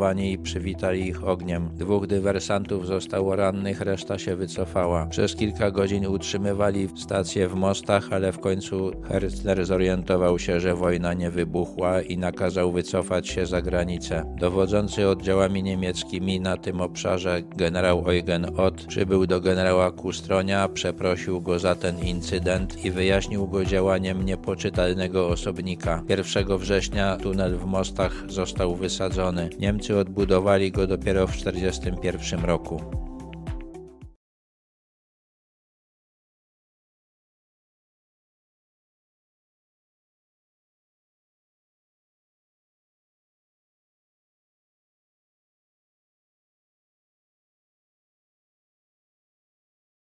S11: zamordowani i przywitali ich ogniem. Dwóch dywersantów zostało rannych, reszta się wycofała. Przez kilka godzin utrzymywali stację w Mostach, ale w końcu Herzler zorientował się, że wojna nie wybuchła i nakazał wycofać się za granicę. Dowodzący oddziałami niemieckimi na tym obszarze generał Eugen Ott przybył do generała Kustronia, przeprosił go za ten incydent i wyjaśnił go działaniem niepoczytalnego osobnika. pierwszego września tunel w Mostach został wysadzony. Niemcy odbudowali go dopiero w tysiąc dziewięćset czterdziestym pierwszym roku.